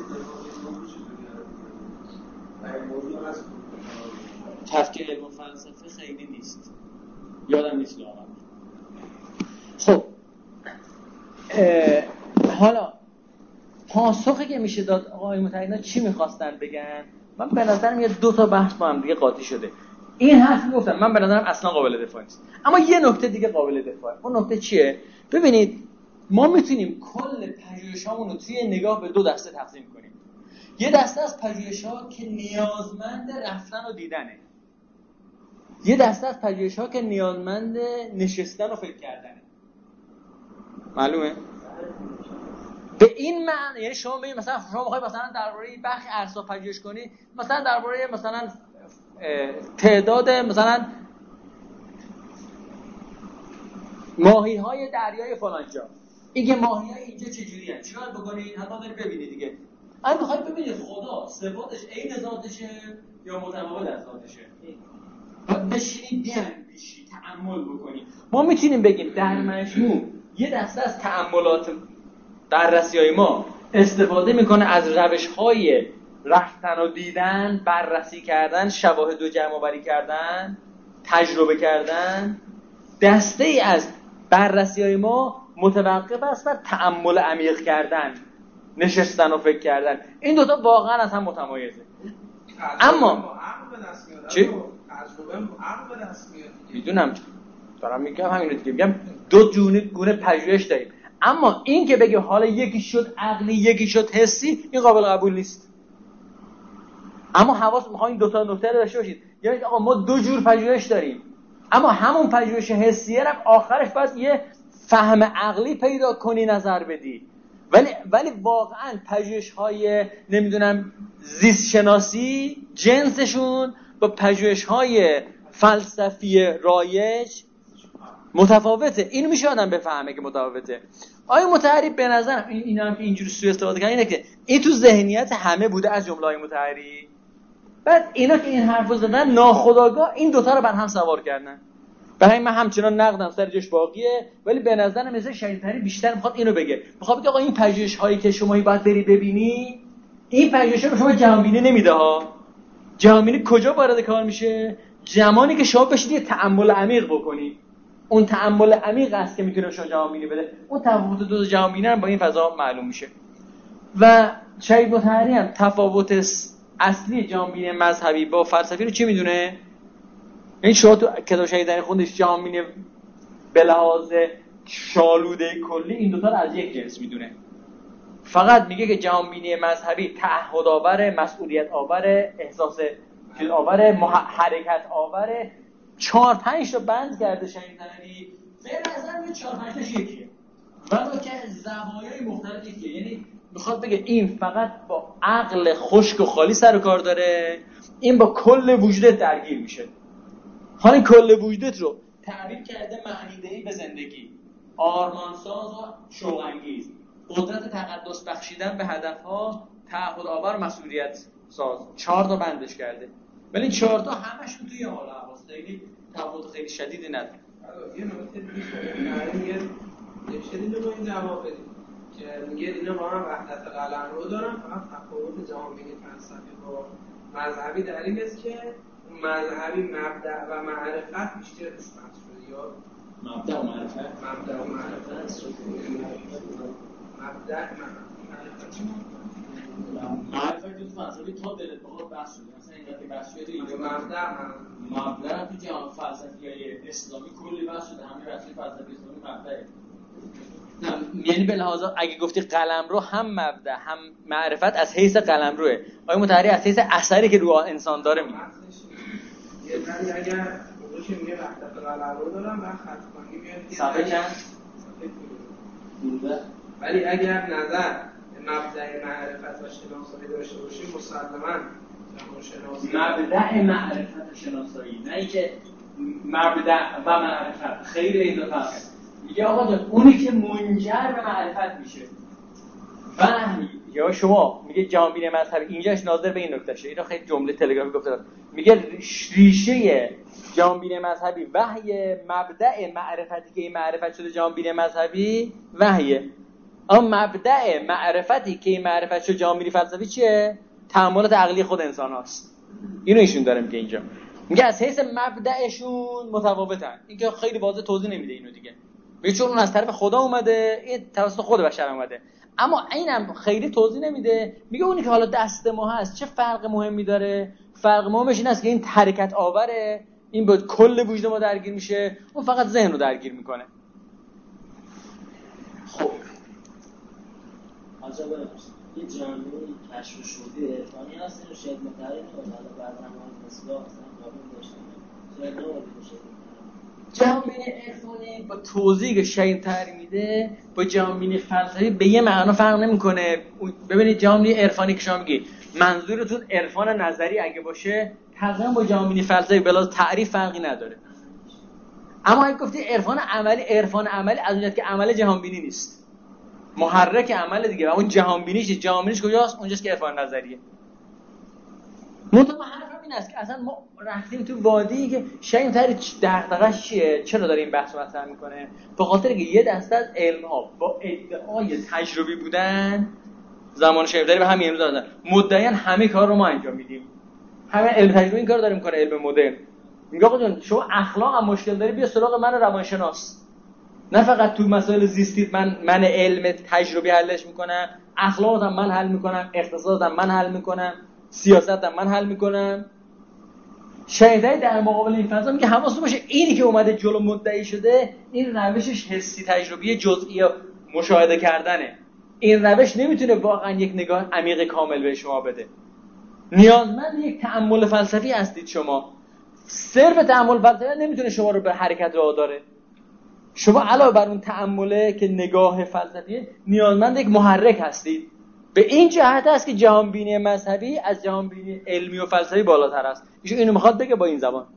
موضوع هست. تفکیک علم و فلسفه خیلی نیست. یادم نیست واقعا. خب حالا پاسخی که میشه داد آقای مطهری چی میخواستن بگن؟ من به نظر میاد دو تا بحث با هم دیگه قاطی شده. این حرف گفتم من به نظرم اصلا قابل دفاع نیست. اما یه نکته دیگه قابل دفاعه. اون نکته چیه؟ ببینید ما میتونیم کل پژوهش‌هامون رو توی نگاه به دو دسته تقسیم کنیم. یه دسته از پژوهش‌ها که نیازمند رفتن و دیدنه، یه دسته از پژوهش‌ها که نیازمند نشستن و فکر کردنه. معلومه؟ به این معنی یعنی شما ببینید مثلا شما می‌خواید مثلا درباره بخش ارسا پژوهش کنی، مثلا درباره مثلا تعداد مثلا ماهی‌های دریای فلان جا، اینکه ماهی‌های اینجا چجوریه، چیکار بکنید حتی دارید ببینید دیگه. اگه بخواید ببینید خدا صفاتش عین ذاتشه یا متفاوت از ذاتشه، بعد بشینید بیاندیشید، تأمل بکنید. ما میتونیم بگیم در مجموع یه دسته از تأملات بررسی‌های ما استفاده میکنه از روش‌های رفتن و دیدن، بررسی کردن، شواهد و جمع‌آوری کردن، تجربه کردن. دسته ای از بررسی‌های ما متوقف است بر تأمل عمیق کردن، نشستن و فکر کردن. این دوتا واقعا از هم متمایزه. اما چی؟ تجربه عقل به دست میاد. میدونم، دارم میگم همین رو دیگه. میگم دو گونه پژوهش داریم، اما این که بگه حالا یکی شد عقلی یکی شد حسی، این قابل قبول نیست. اما حواس میخوایم این دوتا نکته رو داشته باشید. یعنی آقا ما دو جور پژوهش داریم، اما همون پژوهش حسیه هم آخرش باید یه فهم عقلی پیدا کنی، نظر بدی. ولی واقعا پژوهش‌های نمیدونم زیست شناسی جنسشون با پژوهش‌های فلسفی رایج متفاوته. این میشه آدم بفهمه که متفاوته. آیا مطهری به نظرم اینا هم که اینجوری سوء استفاده کردن اینه که این تو ذهنیت همه بوده از جمله مطهری. بعد اینا که این حرفو زدن ناخودآگاه این دوتا رو بر هم سوار کردن. برای من همچنان نقدم سر جاش باقیه، ولی به نظرم مثلا شهیدتری بیشتر میخواد اینو بگه. میخواد بگه آقا این پژوهش هایی که شما باید بری ببینی، این پژوهش‌ها به شما جهانبینی نمیده ها. جهانبینی کجا وارد کار میشه؟ زمانی که شما بشید یه تأمل عمیق بکنی. اون تأمل عمیق است که میتونه شما جهانبینی بده. اون تفاوت دو جهانبینی هم با این فضا معلوم میشه. و شهید مطهری هم تفاوت اصلی جهانبینی مذهبی با فلسفی رو چی میدونه؟ این شما تو کتاب شهیدانی خوندش جهانبینی به لحاظ شالوده کلی این دوتا رو از یک جنس میدونه. فقط میگه که جهانبینی مذهبی تعهد آور، مسئولیت آور، احساس چیز آور، حرکت آور. 4-5 تا بند کرده شهیدانی. به نظر 4-5 تاش یکیه، ولی که زوایای مختلفی که یعنی میخواد بگه این فقط با عقل خشک و خالی سر و کار داره، این با کل وجودت درگیر میشه. حالا کل وجودت رو تعبیر کرده معنیدهی به زندگی، آرمانساز و شوق‌انگیز، قدرت تقدس بخشیدن به هدفها، تعهد آور، مسئولیت ساز. 4 تا بندش کرده، ولی این 4 تا همشون توی حال حواس خیلی تفاوت خیلی شدیدی نداره. یه نکته دیگه میگه رو این جواب بدیم که میگه اینا با هم وحدت قلمرو دارن، فقط تفاوت جهانبینی فلسفی با مذهبی در این است که مذهبی مبدأ و معرفت بیشتر روش بحث شده. یا مبدأ و معرفت معرفت تو فلسفه تا دلت بخواد بحث شده. مثلا این که بحث شده اینجا مبدأ تو جهان فلسفی‌های اسلامی کلی بحث شده. همه بحث فلسفه اسلامی مبدأه. یعنی به لحاظ اگه گفتی قلمرو هم مبدأ هم معرفت از حیث قلمروه. آیا مطهری از حیث اثری که روی انسان داره میگه؟ یه ذره اگر خودش میگه وحدت قلمرو دارم و خط‌کنی میاد صفحه چند؟ ولی اگر نظر مبدأ معرفت و شناسایی داشته باشیم مسلماً مبدأ معرفت و شناسایی، نه اینکه مبدأ و معرفت. خیلی این دو فرقه. میگه آقا جان اونی که منجر به معرفت میشه وحی، یا شما میگه جهانبینی مذهبی اینجاش ناظر به این نکته شه. اینو خیلی جمله تلگرافی گفته داد. میگه ریشه جهانبینی مذهبی وحی، مبدأ معرفتی که این معرفت شده جهانبینی مذهبی وحیه. اما مبدأ معرفتی که این معرفت شده جهانبینی فلسفی چیه؟ تأملات عقلی خود انسان هاست. اینو ایشون داره میگه اینجا. میگه از حیث مبدأشون متفاوتن. این که خیلی واضح توضیح نمیده اینو دیگه. میگه چون اون از طرف خدا اومده، این توسط خود بشر اومده. اما اینم خیلی توضیح نمیده، میگه اونی که حالا دست ما هست چه فرق مهمی داره؟ فرق مهمش این است که این حرکت آوره، این با کل وجود ما درگیر میشه، اون فقط ذهن رو درگیر میکنه. خب حاجا ببخشید یه جامعه کشف شده عرفانی هست اینو شاید متعرض نباشه، حالا بعد زمان مثلا قابل داشتن شاید نباید باشه. جامعه عرفانی با توضیح که شیء تعریف میده با جامعه فلسفی به یه معنا فرق نمیکنه. ببینید جامعه عرفانی که شما میگی منظورتون عرفان نظری اگه باشه تقریبا با جامعه فلسفی بلا تعریف فرقی نداره. اما اگه گفتی عرفان عملی از اونجایی که عمل جهان بینی نیست، محرک عمل دیگه، و اون جهان بینیش کجاست؟ اونجاست که عرفان نظریه. منتها حرفم این است که اصلا ما رفتیم تو وادی که شاید دغدغه‌اش چیه؟ چرا داره این بحث مطرح میکنه؟ به خاطر که یه دسته از علم‌ها با ادعای تجربی بودن زمان شیخ‌دری به همین امروز دادن مدعیاً همه کار رو ما انجام میدیم. همه علم تجربی این کارو داره میکنه. علم مدرن میگه آقا جون شما اخلاق هم مشکل داری بیا سراغ من روانشناس. نه فقط تو مسائل زیستی من علم تجربی حلش میکنم، اخلاقم من حل میکنم، اقتصادم من حل میکنم، سیاستم من حل میکنم. شیطانی در مقابل این فضا میگه حواستون باشه اینی که اومده جلو مدعی شده این روشش حسی تجربی جزئی مشاهده کردنه. این روش نمیتونه واقعا یک نگاه عمیق کامل به شما بده. نیازمند یک تأمل فلسفی هستید شما. صرف تأمل فلسفی نمیتونه شما رو به حرکت واداره. شما علاوه بر اون تأمله که نگاه فلسفیه نیازمند یک محرک هستید. به این جهت است که جهان بینی مذهبی از جهان بینی علمی و فلسفی بالاتر است. ایشون اینو میخواد بگه با این زبان.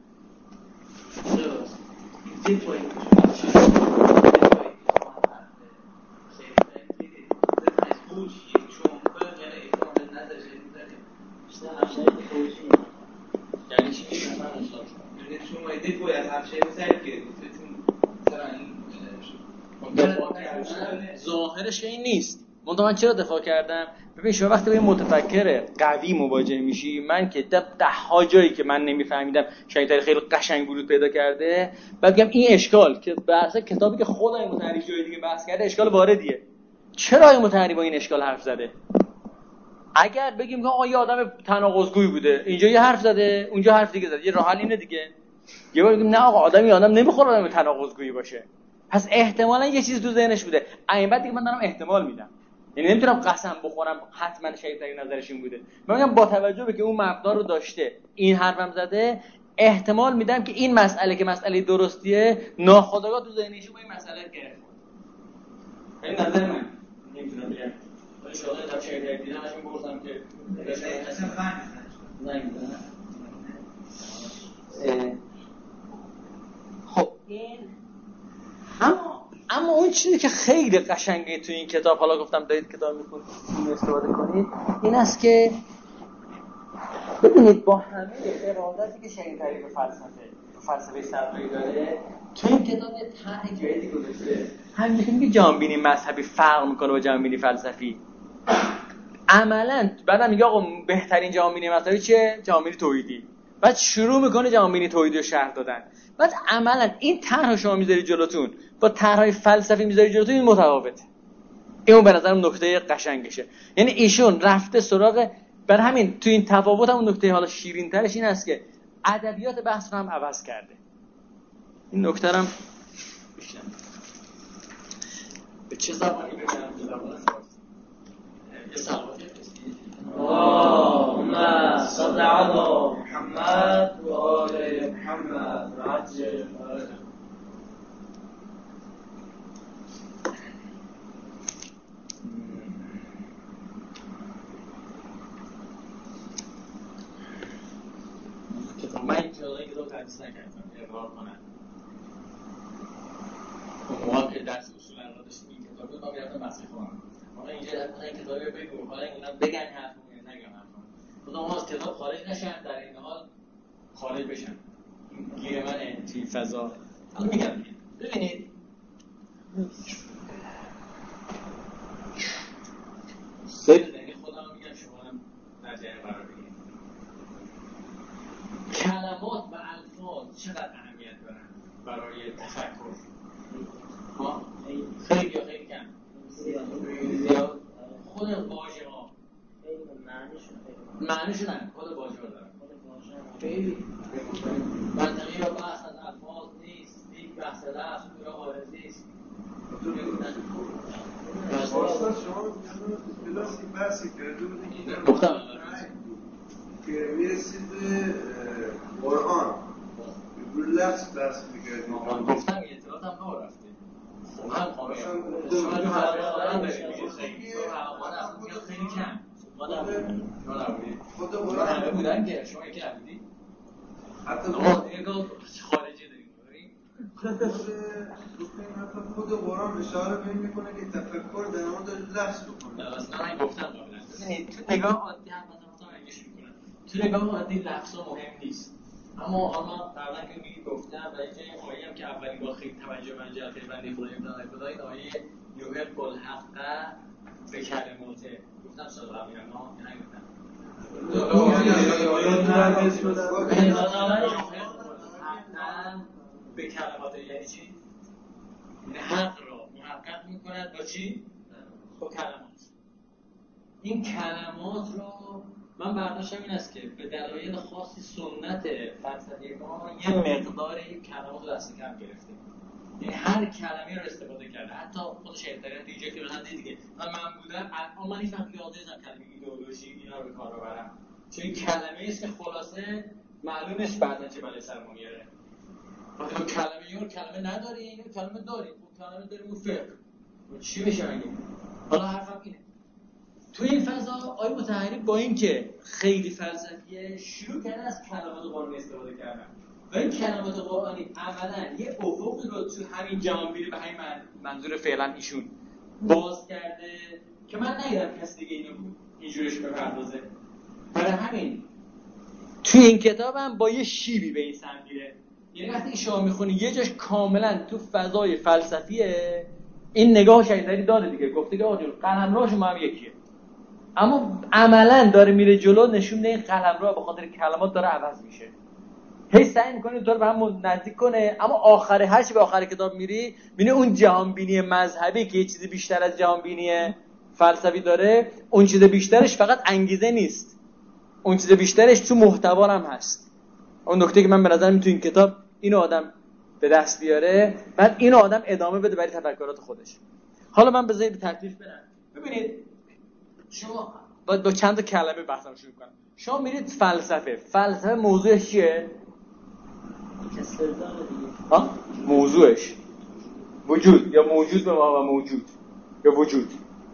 یعنی چی؟ یعنی شما ایده باید همشه بسید که ظاهرش این نیست. من چرا دفاع کردم؟ ببین شما وقتی با این متفکر قوی مواجه میشی، من که ده ها جایی که من نمیفهمیدم شاید خیلی قشنگ ورود پیدا کرده، بعد بگم این اشکال که بحث کتابی که خدای متحری جای دیگه بحث کرده اشکال واردیه. چرا این متحری با این اشکال حرف زده؟ اگر بگیم که آقا یه آدم تناقض‌گوی بوده، اینجا یه حرف زده، اونجا حرف دیگه زده، یه راه حل اینه دیگه. یه بار بگیم نه آقا آدم نمیخوره آدم تناقض‌گویی باشه. پس احتمالاً یه چیز تو ذهنش بوده. این بعد دیگه من دارم احتمال میدم. یعنی نمیتونم قسم بخورم حتما شیطانی نظرش این بوده. من میگم با توجه به که اون مبدا رو داشته، این حرفم زده، احتمال میدم که این مسئله که مسئله درستیه ناخودآگاه تو ذهنش با این مسئله گرفت. این نظر من. نمیتونم بگم. ولی شاید در شیطانی دیدم ازش میپرسم که اصلا خب این اما اون چیزی که خیلی قشنگه تو این کتاب، حالا گفتم دارید کتاب میخونید استفاده کنید، این است که ببینید با همه ارادتی که شیطانی به فلسفه صرفی داره، تو این کتاب طرح جدیدی گذاشته. همین که میگه جهانبینی مذهبی فرق میکنه با جهانبینی فلسفی. عملاً بعدم میگه آقا بهترین جهانبینی مذهبی چیه؟ جهانبینی توحیدی. بعد شروع میکنه جهانبینی توحیدی رو شرح دادن. بعد عملاً این طرح شما میذاری جلوتون با طرح‌های فلسفی میذاری جلوتون، این متفاوته. این به نظرم نکته قشنگشه. یعنی ایشون رفته سراغ، بر همین تو این تفاوت هم نکته حالا شیرین ترش این است که ادبیات بحث رو هم عوض کرده. این نکته هم بیشتر به چه زبانی بگم؟ به زبان فارسی. یه سلواتی اللهم صل علی محمد و آل محمد و عجل فرجهم. من این کتاب تدریس نکردم اقرار کنم. اون موقع که درس اصول رو داشتیم این کتاب رو ما میرفتم مسیح خواهم. حالا اینجا این کتابی بگو، حالا اینا بگن حرفمون یا نگم حرفمون. خدا ما از کتاب خارج نشن، در این حال خارج بشن. گیر منه توی فضا. حالا میگم ببینید بدونید خودم میگم شما هم در جریان قرار بگیرید. کلمات و الفاظ چقدر اهمیت دارن برای تفکر؟ خیلی یا خیلی کم؟ زیاد. معنیشون هم خود واژه رو دارن. خیلی منطقی یا بحث از الفاظ نیست، یک بحث لفظ یا عارض نیست. استاد شما کلاسی بحثی کرده بودید که میرسید به قرآن رو لفظ بحث میکردیم. گفتم اعتراض هم نو رفته. هم قانون شما جو حرفان داریم خیلی کم خود قرآن همه بودن که شما یکی نبودی؟ حتی خارجی داریم خود قرآن اشاره به این میکنه که تفکر در مورد لفظ بکنه. اصلا من گفتم قبلا تو نگاه عادی هم مثلا انگلیش میکنن تو نگاه عادی لفظا مهم نیست، اما حالا قبلا که میگی گفتم و اینکه آیه هم که اولی با خیلی توجه من جهت بندی خدای این آیه یحب الحق به کلماته گفتم سال قبلی هم نگفتم به کلمات یعنی چی؟ یعنی حق را محقق میکند با چی؟ با کلمات. این کلمات رو من برداشتم این است که به دلایل خاصی سنت فلسفی ما یه مقداری کلمات رو دست کم گرفته، یعنی هر کلمه رو استفاده کرده. حتی خود شیطانیت دیگه که مثلا دیگه من بودم من این فقط یاد داشتم کلمه ایدئولوژی اینا رو به کار ببرم، چون این کلمه است که خلاصه معلوم نیست بعداً چه بلایی سرمون میاره. مثلا کلمه نداری، این کلمه داری، خب کلمه داریم اون فقه چی بشه مگه؟ حالا حرفم اینه تو این فضا آیه مطهری با این که خیلی فلسفیه شروع کرده از کلمات قرآنی استفاده کردن و این کلمات قرآنی عملاً یه افقی رو تو همین جهانبینی به همین منظور فعلا ایشون باز کرده که من ندیدم کسی دیگه اینو اینجورش بپردازه. برای همین توی این کتابم با یه شیبی به این سمت میره، یعنی وقتی شما میخونی یه جاش کاملا تو فضای فلسفیه این نگاه شیطانی داره دیگه، گفته که آقا جون قلمرو شما هم یکیه، اما عملاً داره میره جلو نشون میده این قلمرو به خاطر کلمات داره عوض میشه، هی سعی میکنه داره به هم نزدیک کنه، اما آخر هر چی به آخر کتاب میری میبینی اون جهانبینی مذهبی که یه چیزی بیشتر از جهانبینی فلسفی داره، اون چیز بیشترش فقط انگیزه نیست، اون چیز بیشترش تو محتوا هم هست. اون نکته که من به نظرم تو این کتاب اینو آدم به دست بیاره، بعد اینو آدم ادامه بده برای تفکرات خودش. حالا من بذارید به ترتیب برم. ببینید شما با چند تا کلمه بحثم شروع کنم. شما میرید فلسفه موضوعش چیه؟ موضوعش وجود یا موجود به ما و موجود یا وجود.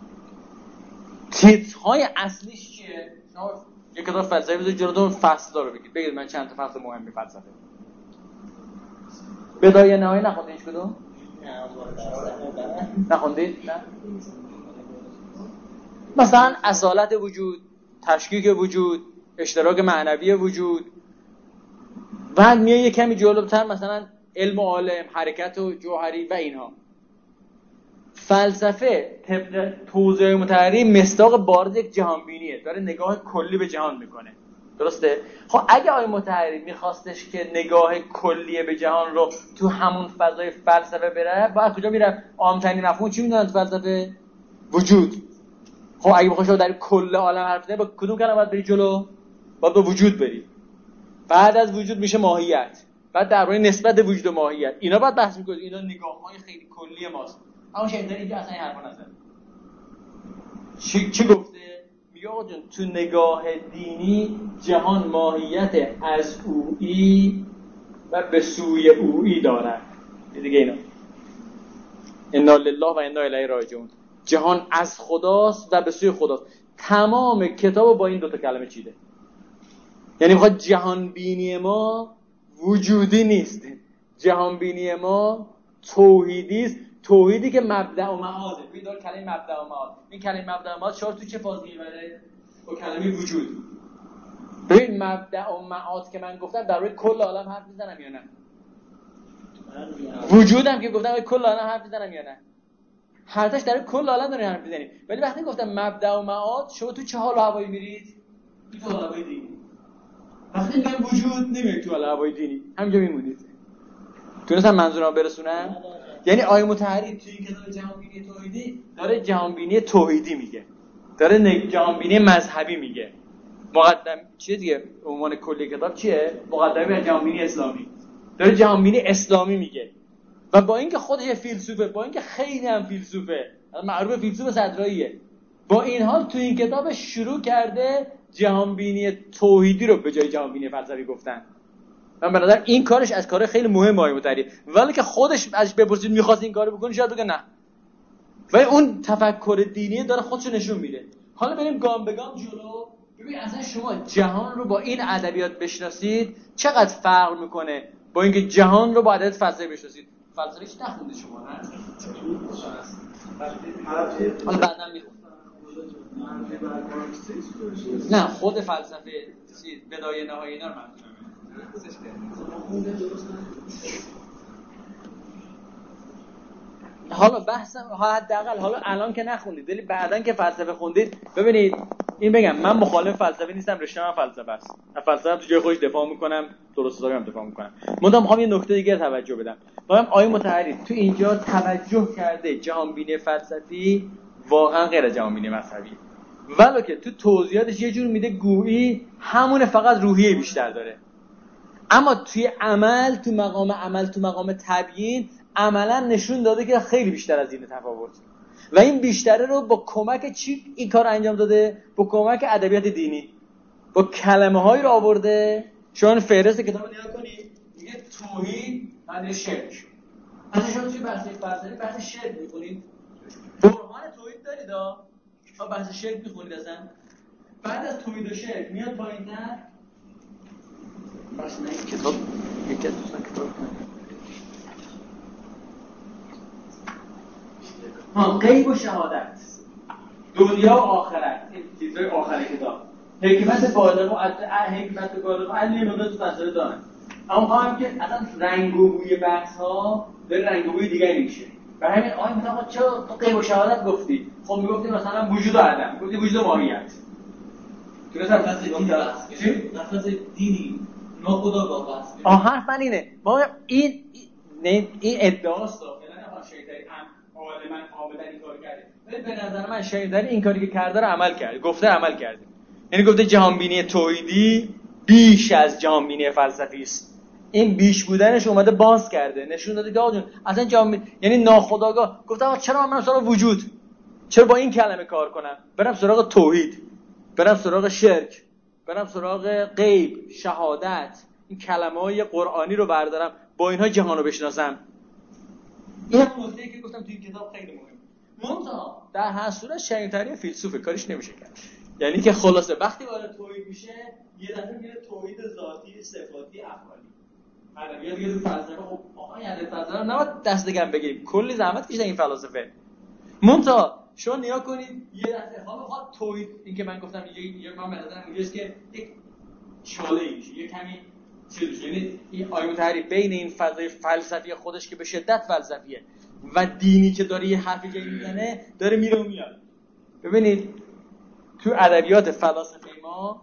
تیترهای اصلیش چیه؟ شما یک کتاب فلسفی بذارید جلوتون فصل رو بگید من چند تا فصل مهمی فلسفه. بدایه نهایی نخوندید هیچ کدوم؟ نخوندید؟ نه؟ مثلا اصالت وجود، تشکیک وجود، اشتراک معنوی وجود، بعد میای یه کمی جلوتر مثلا علم و عالم، حرکت و جوهری و اینها. فلسفه طبق توضیح مطهری مصداق بارز یک جهانبینیه، داره نگاه کلی به جهان میکنه، درسته؟ خب اگه آیه مطهری میخواستش که نگاه کلیه به جهان رو تو همون فضای فلسفه بره، باید کجا میره؟ عام‌ترین مفهوم چی میدونن تو فلسفه؟ وجود. خب اگه بخوای در کل عالم حرف بزنی با کدوم کلمه باید بری جلو؟ باید با وجود بری. بعد از وجود میشه ماهیت، بعد درباره نسبت وجود و ماهیت اینا باید بحث می‌کنید. اینا نگاه‌های خیلی کلی ماست. اما شیطان اینجا اصلا این حرفا نزد. چی گفته؟ میگه آقا جون تو نگاه دینی جهان ماهیت از اویی و به سوی اویی داره. دیگه اینا انا لله و انا الیه راجعون. جهان از خداست و به سوی خداست. تمام کتابو با این دوتا کلمه چیده. یعنی میخواد جهان بینی ما وجودی نیست، جهان بینی ما توحیدی است. توحیدی که مبدأ و معاده. ببین داره کلمه مبدأ و معاد. این کلمه مبدأ و معاد شما تو چه فازی میبره؟ با کلمه وجود. ببین مبدأ و معاد که من گفتم در روی کل عالم حرف میزنم یا نه؟ وجودم که گفتم کل عالم حرف میزنم یا نه؟ هر تاش در کل عالم داره حرف میزنیم. ولی وقتی گفتم مبدأ و معاد شما تو چه حال و هوایی میرید؟ تو حال و هوای دینی. وقتی میگم وجود نمیاد تو حال و هوای دینی، همینجا میمونید. تونستم منظورم برسونم؟ یعنی آیه مطهری توی کتاب جهانبینی توحیدی داره جهانبینی توحیدی میگه. داره جهانبینی مذهبی میگه. مقدم چیه دیگه؟ عنوان کلی کتاب چیه؟ مقدمه جهانبینی اسلامی. داره جهانبینی اسلامی میگه و با اینکه خودش فیلسوفه، با اینکه خیلی هم فیلسوفه، معروف فیلسوف صدراییه، با این حال تو این کتاب شروع کرده جهانبینی توحیدی رو به جای جهانبینی فلسفی گفتن. من به نظر این کارش از کارهای خیلی مهم آقای مطهری، ولی که خودش ازش بپرسید می‌خواست این کارو بکنه شاید بگه نه، ولی اون تفکر دینی داره خودشو نشون میده. حالا بریم گام به گام جلو. ببین اصلا شما جهان رو با این ادبیات بشناسید چقدر فرق میکنه با اینکه جهان رو با ادبیات فلسفی بشناسید. فلسفه چی نخوندید شما؟ نه حالا بعداً میخونم. نه خود فلسفه بدایه نهایی اینا رو منظورم. حالا بحثم حداقل حالا الان که نخوندید ولی بعدن که فلسفه خوندید ببینید این بگم من مخالف فلسفه نیستم، رشته‌ام فلسفه است. فلسفه تو جای خودش دفاع میکنم، درست حسابی هم دفاع میکنم. من میخوام یه نکته دیگه توجه بدم. میگم آقای مطهری تو اینجا توجه کرده جهانبینی فلسفی واقعا غیر از جهانبینی مذهبی، ولو که تو توضیحاتش یه جور میده گویی همون فقط روحیه بیشتر داره، اما توی عمل، تو مقام عمل، تو مقام تبیین عملا نشون داده که خیلی بیشتر از این تفاوت و این بیشتره رو با کمک چی این کار انجام داده؟ با کمک ادبیات دینی، با کلمه‌هایی رو آورده. شما فهرست کتاب نگاه کنید میگه توحید بعد شرک. اصلا شما توی بحث فلسفی بحث شرک می‌کنید، برهان توحید دارید ها، بحث شرک می‌خونید اصلا. بعد از توحید و شرک میاد پایین‌تر بس نه این کتاب یکی از دوستان کتاب غیب و شهادت، دنیا و آخرت، این چیزهای آخر کتاب. حکمت بالغ و حکمت بالغ علی مقدار تو فلسفه دارن، اما هم که اصلا رنگ و بوی بحث ها داره رنگ و بوی دیگه میشه. برای همین آقای مثلا چرا تو غیب و شهادت گفتی؟ خب میگفتی مثلا وجود و عدم، گفتی وجود و ماهیت. تو مثلا لفظ دینی ناخودآگاه است. حرف من اینه. ما این ادعاست فعلا شیطانی عالما عابدن این کار کرده. ولی به نظر من شیطانی این کاری که کرده رو عمل کرده، گفته عمل کرده. یعنی گفته جهانبینی توحیدی بیش از جهانبینی فلسفی است. این بیش بودنش اومده باز کرده، نشون داده که آقا جون اصلا جهان یعنی ناخودآگاه. گفتم چرا من برم سراغ وجود؟ چرا با این کلمه کار کنم؟ برم سراغ توحید، برم سراغ شرک، برم سراغ غیب، شهادت، این کلمه‌های قرآنی رو بردارم با اینها جهان رو بشناسم. این هم نکته‌ای که گفتم توی کتاب خیلی مهمه. منتها در هر صورت شیطانی فیلسوفه، کاریش نمیشه کرد. یعنی که خلاصه وقتی وارد توحید میشه یه دفعه میره توحید ذاتی، صفاتی، افعالی. ادبیات دیگه تو فلسفه خب آقا یعنی فلسفه نباید دست گرم بگیریم، کلی زحمت کشیدن این فلاسفه. منتها شما نیا کنید یه دفعه ها بخواد توحید، این که من گفتم یه من به نظرم اینجاست که یک چاله‌ای میشه، یه کمی چیز، یعنی این آیه مطهری بین این فضای فلسفی خودش که به شدت فلسفیه و دینی که داره یه حرفی جایی میزنه داره میره و میاد. ببینید تو ادبیات فلاسفه ما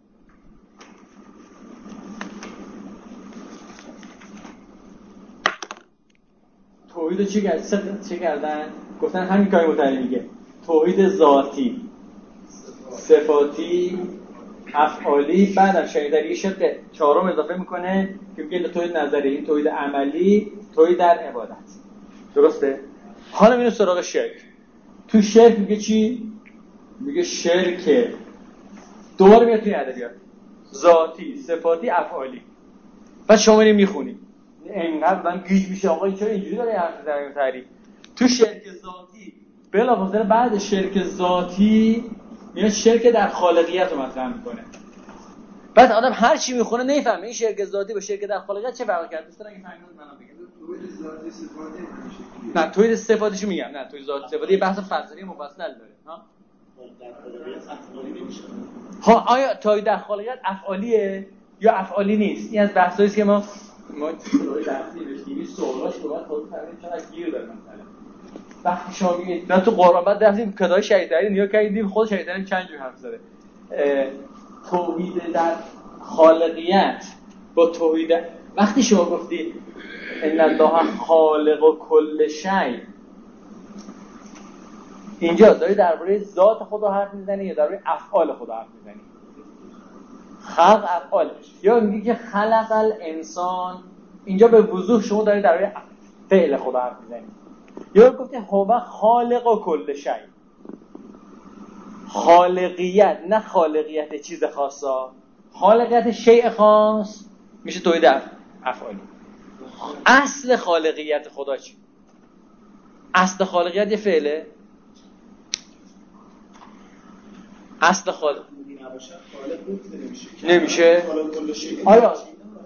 توحید چه کردن؟ گفتن همین کاری مطهری میگه، توحید ذاتی، صفاتی، افعالی. بعدم شیطانی یه شق چهارم اضافه میکنه که میگه توحید نظری، این توحید عملی، توحید در عبادت. درسته؟ حالا میره سراغ شرک. تو شرک میگه چی؟ میگه شرک دوباره میاد توی ادبیات ذاتی، صفاتی، افعالی. بعد شما میرین میخونید اینقدر من گیج میشه آقا چرا اینجوری داره حرف میزنه تعریف. تو شرک ذاتی بلافاصله بعد شرک ذاتی میاد شرک در خالقیت رو مطرح میکنه. بعد آدم هر چی میخونه نمیفهمه این شرک ذاتی با شرک در خالقیت چه فرقی کرده. دوستان اگه فهمیدید منم بگم. توحید ذاتی صفاتی نمیشه. نه توحید صفاتیشو میگم، نه توحید ذاتی صفاتی بحث فلسفی مفصل داره. ها آیا توحید در خالقیت افعالیه یا افعالی نیست؟ این از بحثایی است که ما توی درسی بشیم سوالاش رو بعد خودت فهمید چقدر گیر داره مثلا. وقتی شما میگید نه تو قرآن بعد رفتیم کتاب شیطانی نگاه کردیم خود شیطانی چند جور حرف زده. توحید در خالقیت با توحید وقتی شما گفتید ان الله خالق کل شیء، اینجا داری درباره ذات خدا حرف میزنی یا درباره افعال خدا حرف میزنی؟ خلق افعال. یا میگی که خلق الانسان، اینجا به وضوح شما داری درباره فعل خدا حرف میزنی. یا گفتی هو خالق کل شیء، خالقیت نه خالقیت چیز خاصا، خالقیت شیء خاص میشه توحید افعالی. اصل خالقیت خدا چی؟ اصل خالقیت یه فعله؟ اصل خالق نمیشه؟ آیا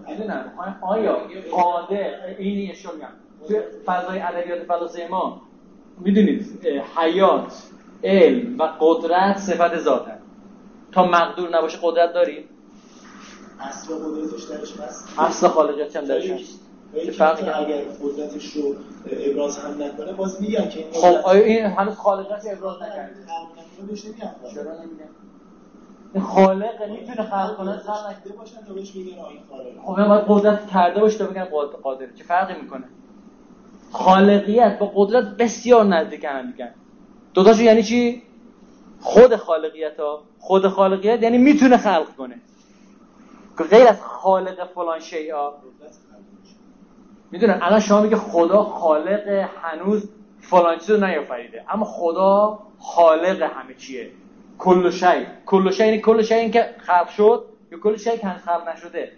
قادر اینی اشاره میگم توی فضای ادبیات فلسفه ما میدونید حیات، علم و قدرت صفت ذاتن. تا مقدور نباشه قدرت داریم؟ اصل قدرتش درش هست. اصل خالقیت هم درش هست. که فرقی اگر قدرتش رو ابراز هم نکنه باز میگن که این خب آیا این هنوز خالقیت ابراز نکرده؟ چرا نمیگن؟ این خالق میتونه خلق کنه، خلق نکرده باشن تا بهش بگن این خالق. خب این باید قدرت کرده باشه تا بگن قادر. چه فرقی میکنه؟ خالقیت با قدرت بسیار نزدیک هم میگن. دوتاشو یعنی چی؟ خود خالقیت ها. خود خالقیت یعنی میتونه خلق کنه. غیر از خالق فلان شیء ها. میدونن الان شما میگه خدا خالق هنوز فلان چیزو نیافریده، اما خدا خالق همه چیه. کل شیء. کل شیء یعنی کل شیء این که خلق شد یا کل شیء که خلق نشده.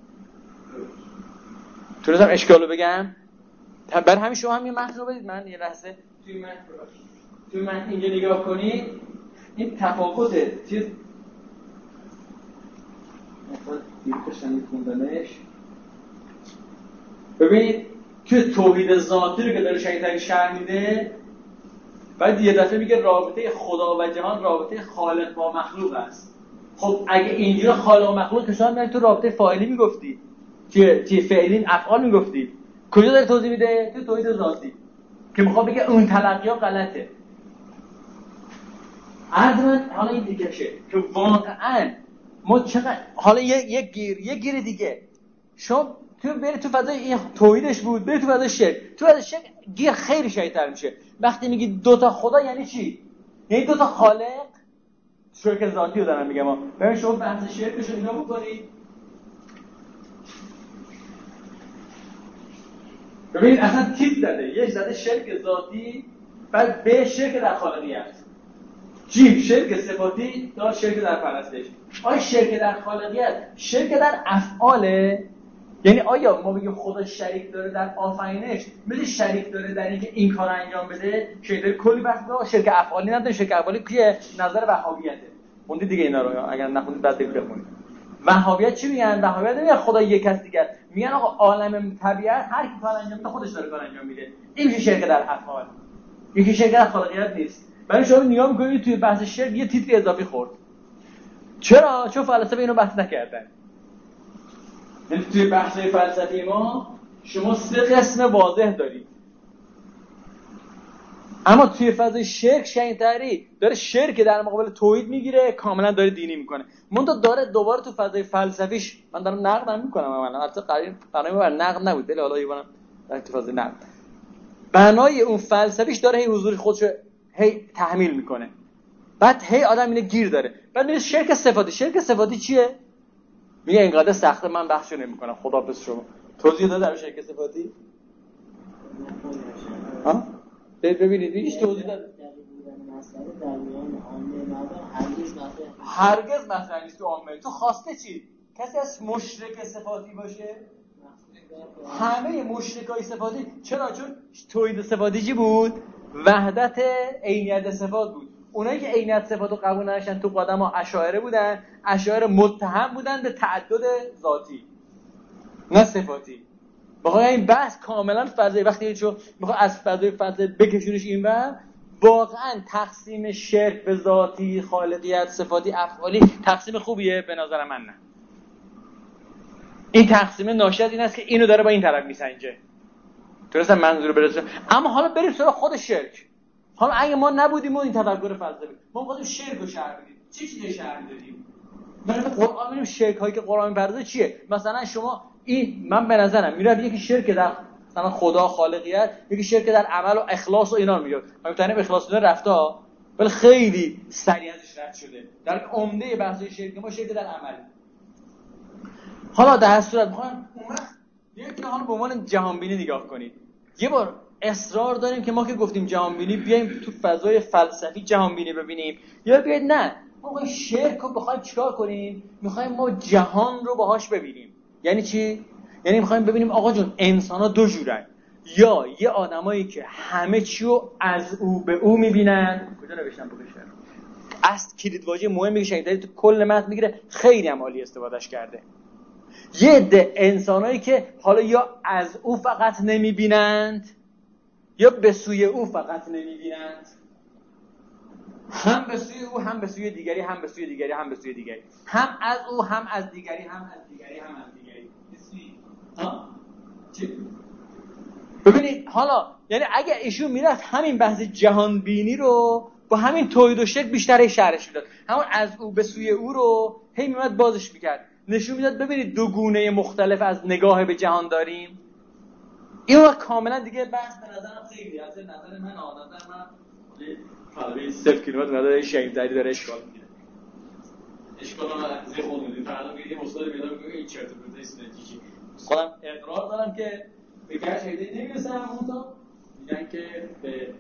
تونستم اشکالو بگم؟ برای همین شما هم یه متن رو بدید من یه لحظه توی متن اینجا نگاه کنید. این تفاوت چیز دیرکشن خوندنش. ببینید که توحید ذاتی رو که داره شیطانی شرح میده، بعد یه دفعه میگه رابطه خدا و جهان رابطه خالق با مخلوق است. خب اگه اینجا خالق و مخلوق که شما تو رابطه فاعلی میگفتی که فعلی افعال میگفتی، کجا داره توضیح میده؟ تو توحید ذاتی که میخواد بگه اون تلقی‌ها غلطه. عدم حالا این دیگه شه که واقعا ما چقدر حالا یه گیر دیگه شما تو بری تو فضای این توحیدش بود، بری تو فضای شرک. تو فضای شرک گیر خیلی شایع‌تر میشه. وقتی میگی دوتا خدا یعنی چی؟ یعنی دوتا خالق. شرک ذاتی رو دارم میگم. ما ببین شما بحث شرکش رو نگاه بکنید. ببینید اصلا تیپ زده. یک زده شرک ذاتی، بعد به شرک در خالقیت. جیم شرک صفاتی، دار شرک در پرستش. آیا شرک در خالقیت شرک در افعاله؟ یعنی آیا ما بگیم خدا شریک داره در آفرینش مثل شریک داره در اینکه این کار انجام بده؟ شریک کلی بحث داره. شرک افعالی نداره. شرک افعالی کیه؟ نظر وهابیته. خوندید دیگه اینا رو، اگر نخوندید بعد دیگه بخونید. وهابیت چی میگن؟ وهابیت نمیگن خدا یک کس دیگه، میگن آقا عالم طبیعت هر کی کار انجام میده خودش داره کار انجام میده. این میشه شرک در افعال. یکی شرک در خالقیت نیست. برای شما نگاه میکنید توی بحث شرک یه تیتری اضافی خورد. چرا؟ چون فلسفه اینو بحث نکردن. یعنی توی بحث‌های فلسفی ما شما 3 قسم واضح دارید، اما توی فضای شرک شین‌تری داره شرک در مقابل توحید میگیره، کاملا داره دینی میکنه. منتها داره دوباره تو فضای فلسفیش، من دارم نقد میکنم، البته قراری بر نقد نبود، ولی حالا یوانم در تو فضای نقد بنای اون فلسفیش داره هی حضور خودش هی تحمیل میکنه. بعد هی آدم اینه گیر داره. بعد میگه شرک صفاتی. شرک صفاتی چیه؟ میگه اینقدر سخته من بخشو نمی‌کنم. خدا بس شما توضیح داده در شرک صفاتی؟ ها؟ ببینید هیچ توضیح داده. هرگز مطرح نیست تو عامه. تو خواسته چی؟ کسی از مشرک صفاتی باشه؟ همه مشرکای صفاتی. چرا؟ چون توحید صفاتی چی بود؟ وحدت عینیت صفات بود. اونایی که عینیت صفات رو قبول نداشتن تو قدما اشاعره بودن. اشاعره متهم بودن به تعدد ذاتی نه صفاتی. بخاطر این بحث کاملا فضایی وقتی چون میخواد از فضای فضایی بکشونش اینور، واقعا تقسیم شرک به ذاتی، خالقیت، صفاتی، افعالی تقسیم خوبیه؟ به نظر من نه. این تقسیم ناشی از این است که اینو داره با این طرف میسنجه. درسته منظور برسه. اما حالا بریم سراغ خود شرک. حالا اگه ما نبودیم اون این تفکر فلسفی، ما می‌خواستیم شرک رو شرح بدیم. چه چیزی شرح دادیم؟ مثلا قرآن می‌بینیم شرک هایی که قرآن می‌پردازه چیه؟ مثلا شما این من به نظرم میره یکی شرک در مثلا خدا خالقیت، یکی شرک در عمل و اخلاص و اینا میاد. همین اخلاص اینا رفته ولی خیلی سریع ازش رد شده. در عمده بحث‌های شرک ما شرک در عمل. حالا در هر صورت می‌خوام اون وقت یک حالا به عنوان جهانبینی نگاه کنید. یه بار اصرار داریم که ما که گفتیم جهانبینی بیایم تو فضای فلسفی جهانبینی ببینیم، یا بیاید نه ما می‌خوایم شرک رو بخوایم چیکار کنیم؟ می‌خوایم ما جهان رو باهاش ببینیم. یعنی چی؟ یعنی می‌خوایم ببینیم آقا جون انسان‌ها دو جورن، یا یه آدمایی که همه چی رو از او به او می‌بینن. کجا نوشتم بگوشم؟ اصل کلیدواژه مهمی که شنیدید تو کل متن میگیره، خیلی هم عالی استفادهش کرده. یه عده انسانایی که حالا یا از او فقط نمی‌بینند یا به سوی او فقط نمی‌بینند، هم به سوی او هم به سوی دیگری، هم به سوی دیگری، هم به سوی دیگری، هم از او هم از دیگری، هم از دیگری، هم از دیگری. چی؟ ببینید حالا یعنی اگه ایشون میرفت همین بحث جهان بینی رو با همین توحید و شرک بیشتر شرحش میداد، همون از او به سوی او رو هی میومد بازش میکرد، نشون میداد ببینید دو گونه مختلف از نگاه به جهان داریم. اینو کاملا دیگه بحث به نظرم خیلی از نظر من طالبی 0 کیلومتر مدار شهیدزادی داره اشکال میگیره. اشکال ما از خود میدونیم. فردا میگیم استاد میاد میگه این چرت و پرت استراتژی. خودم اقرار دارم که به گرد شهیدزادی نمیرسم، اون تا میگن که به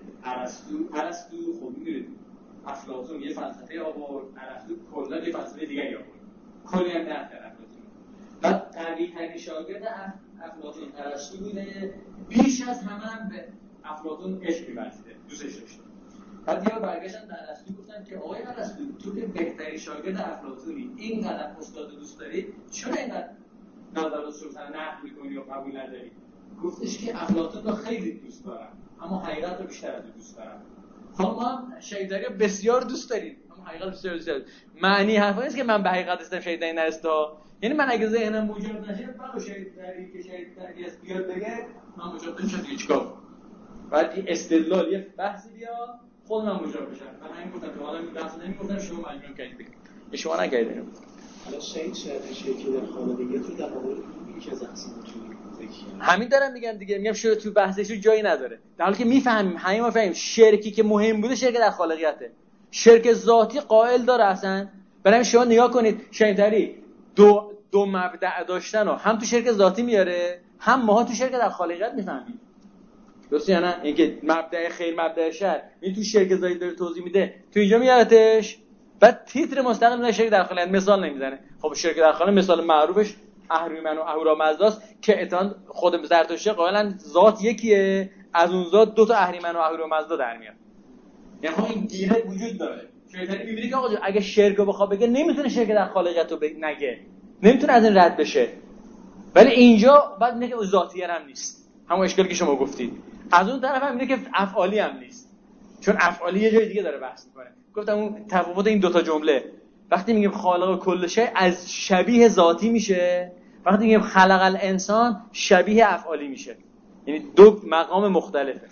ارسطو خب میگید افلاطون یه فلسفه آورد، ارسطو کلا یه فلسفه دیگری آورد. کلی هم نه افلاطون. بعد قوی‌ترین شاگرد افلاطون ارسطو بوده، بیش از همه هم به افلاطون عشق می‌ورزیده، دوستش داشته. بعد یا برگشتن در ارسطو گفتن که آقای ارسطو تو که بهترین شاگرد افلاطونی، اینقدر استاد دوست داری، چرا اینقدر نظرات سلطان نقد می‌کنی و قبول نداری؟ گفتش که افلاطون رو خیلی دوست دارم، اما حقیقت رو بیشتر از دوست دارم. حالا ما هم شهیدزادی رو بسیار دوست داریم، اما حقیقت بسیار دوست داریم. معنی حرفا نیست که من به حقیقت هستم شهیدزادی نرستا. یعنی من اگه ذهنم موجود نشه، من شهیدزادی که شهیدزادی است بیاد بگه من موجود نشم دیگه چیکار؟ بعد این استدلال یه بحثی بیاد خود من موجود بشم. من همین گفتم که حالا این بحث نمی‌گفتم شما مجبور کردید بگید. شما نگید. حالا شهید که در خالقیت رو در مورد که از اقسام همین دارم میگم دیگه، میگم شروع تو بحثش جایی نداره، در حالی که میفهمیم همین ما فهمیم شرکی که مهم بوده شرک در خالقیته، شرک ذاتی قائل داره اصلا. برای شما نگاه کنید شهیدزادی دو مبدأ داشتن رو هم تو شرک ذاتی میاره، هم ماها تو شرک در خالقیت میفهمیم. درسته یا نه؟ اینکه مبدأ خیر مبدأ شر این تو شرک ذاتی داره توضیح میده، تو اینجا میارتش، بعد تیتر مستقل میذاره شرک در خالقیت، مثال نمیزنه. خب شرک در خالقیت مثال معروفش اهریمن و اهورامزداست که اتفاقا خود زرتشتی قائلن ذات یکیه، از اون ذات دو تا اهریمن و اهورامزدا در میاد. یعنی این گیره وجود داره. شیطانی میبینه که آقا اگه شرک رو بخواد بگه نمیتونه شرک در خالقیت رو نگه، نمیتونه از این رد بشه. ولی اینجا بعد میگه که ذاتیه هم نیست، همون اشکالی که شما گفتید. از اون طرف هم میگه که افعالی هم نیست، چون افعالی یه جای دیگه داره بحث میکنه. گفتم اون تفاوت این دو تا جمله، وقتی میگیم خالق کل شی از شبیه ذاتی میشه، وقتی میگیم خلق الانسان شبیه افعالی میشه، یعنی دو مقام مختلفه.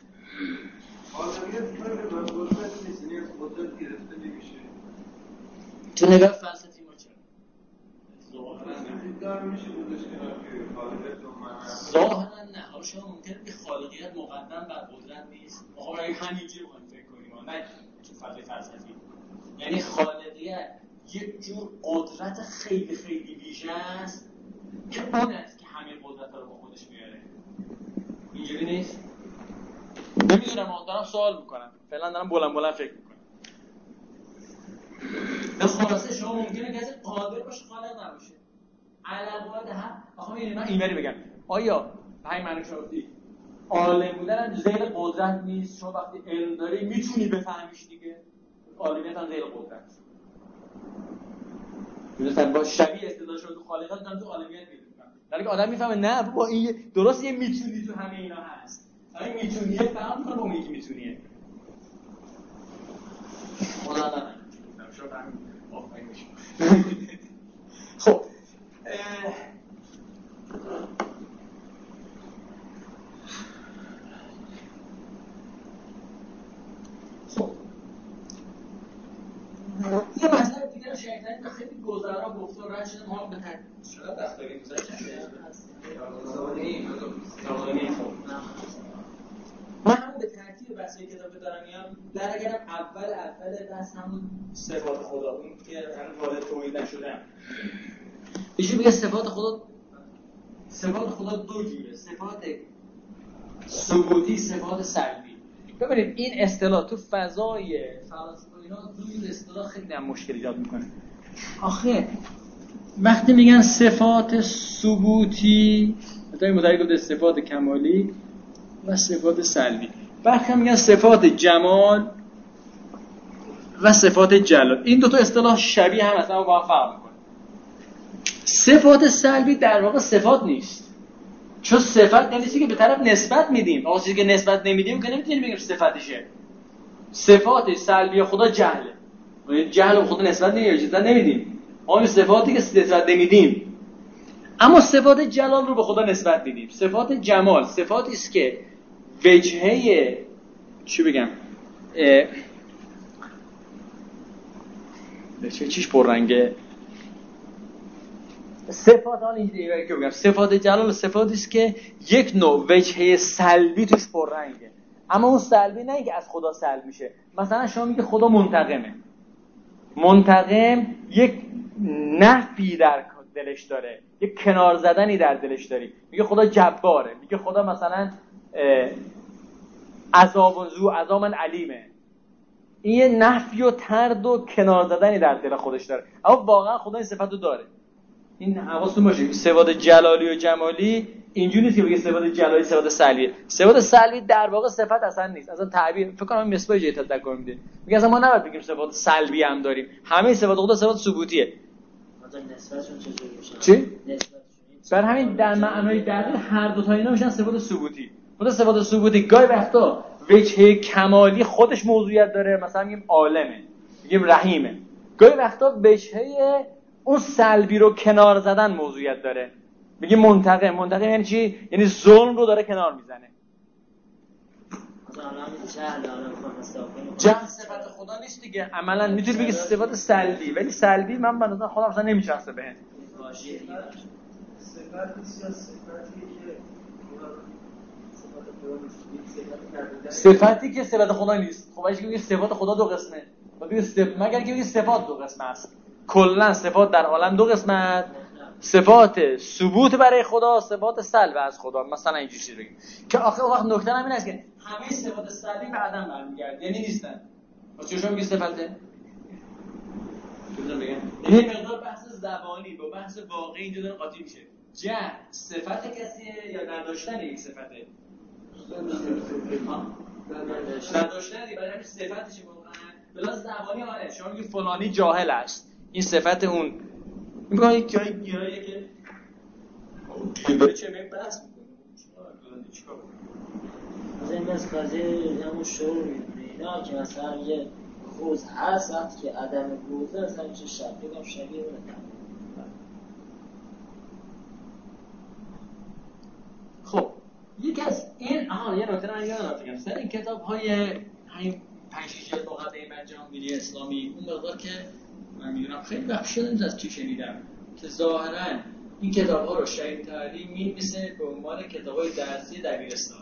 تو نگاه فلسفی ما چرا؟ ظاهرا نه. حالا شما ممکنه که خالقیت مقدم بر قدرت نیست. آقا همینجوری بخوایم فکر کنیم، نه تو فضای فلسفی. یعنی خالقیت یک جور قدرت خیلی خیلی ویژه است که اون است که همه قدرت رو با خودش میاره. اینجوری نیست؟ نمیدونم، دارم سوال میکنم، فعلا دارم بلند فکر میکنم. به خلاصه شما ممکنه کسی قادر باشه خالق نباشه. علاوه هم آخه من اینوری بگم، آیا به همین معنی شما گفتید عالم بودن زیر قدرت نیست؟ شما وقتی علم داری میتونی بفهمیش دیگه. عالمیت هم زیر قدرت. مثلا با شبیه استدلال شما تو خالقیت هم تو عالمیت میاد. در که آدم میفهمه نه با این درست یه میتونی تو همه اینا هست. این میتونیه فهم کنه با اون یکی میتونیه. خدا داره. شما فهمید آفرین میشه. خب یه مسئله دیگه شیطانی که خیلی گذرا گفته و رد شده، ما به شده دستگاهی گذاشت من هم به ترتیب بحثی کتاب دارم میام در اگرم اول بحث همون صفات خدا اون که هنوز وارد توحید نشدم. ایشون میگه صفات خدا دو جوره، صفات ثبوتی، صفات سلبی. ببینید این اصطلاح تو فضای فلسفه اینا دو اصطلاح خیلی هم مشکل ایجاد میکنه. آخه وقتی میگن صفات ثبوتی، مثلا متعلق به صفات کمالی و صفات سلبی، بعد میگن صفات جمال و صفات جلال، این دو تا اصطلاح شبیه هم اصلا با هم فرق میکنه. صفات سلبی در واقع صفات نیست، چون صفت یعنی چیزی که به طرف نسبت میدیم. آقا چیزی که نسبت نمیدیم که نمیتونیم بگیم صفتشه. صفات سلبی خدا جهله، یعنی جهل به خدا نسبت نمیدیم. ما صفاتی که نسبت نمیدیم، اما صفات جلال رو به خدا نسبت میدیم. صفات جمال صفاتی است که وجهه چیش پررنگه. صفات حال اینجوریه که بگم صفات جلال صفاتی است که یک نوع وجهه سلبی توش پررنگه، اما اون سلبی نه اینکه از خدا سلب میشه. مثلا شما میگه خدا منتقم یک نفی در دلش داره، یک کنار زدنی در دلش داری. میگه خدا جباره، میگه خدا مثلا عذاب علیمه. این یه نفی و طرد و کنار زدنی در دل خودش داره، اما واقعا خدا این صفت رو داره. این حواستون باشه صفات جلالی و جمالی اینجوری نیست که بگه صفات جلالی صفات سلبیه. صفات سلبی در واقع صفت اصلا نیست، اصلا تعبیر فکر کنم مصباح جای تذکر میده، میگه اصلا ما نباید بگیم صفات سلبی هم داریم، همه صفات خدا صفات ثبوتیه. مثلا نسبتشون چجوری میشه؟ چی؟ بر همین در معنای دقیق هر دو تا اینا میشن صفات ثبوتی. خود صفات ثبوتی گاهی وقتا وجه کمالی خودش موضوعیت داره، مثلا میگیم عالمه، میگیم رحیمه. گاهی وقتا وجه اون سلبی رو کنار زدن موضوعیت داره، میگیم منتقم یعنی چی؟ یعنی ظلم رو داره کنار میزنه. جهل صفت خدا نیست دیگه، عملا میتونی بگی صفات سلبی، ولی سلبی من بنظرم خودم اصلا نمیشناسه بهش. صفتی که صفت خدا نیست. خب اگه بگی صفات خدا دو قسمه، مگر که بگی صفات دو قسمه است. کلا صفات در عالم دو قسمت، صفات ثبوت برای خدا، صفات سلب از خدا. مثلا اینجوری چیز بگیم که آخه وقت نکته همین است که همه صفات سلبی به عدم برمیگرده، یعنی نیستن. واسه چشم میگی صفته بگم این مقدار بحث زبانی با بحث واقعی اینجا داره قاطی میشه. جهل صفت کسیه یا نداشتن یک صفته؟ نداشتن دیگه، برای همین صفتشه واقعا. بلا زبانی آره شما میگی فلانی جاهل است، این صفت اون. میگم یک جایی گیراییه که داره چه میگه بحث میکنه چیکار از این بس قضیه همون شعور میدونه اینا که مثلا یه خوز هست وقتی که عدم خوزه اصلا چه شبیه اونه. خب یکی از این یه نکته رو یادم بگم سر این کتاب‌های همین 5-6 جلد مقدمه جمهوری اسلامی، اون مقدار که من میدونم خیلی بخشیدم از چی شنیدم که ظاهراً این کتاب‌ها رو شهید طحری می‌نویسه به عنوان کتاب‌های درسی دبیرستان.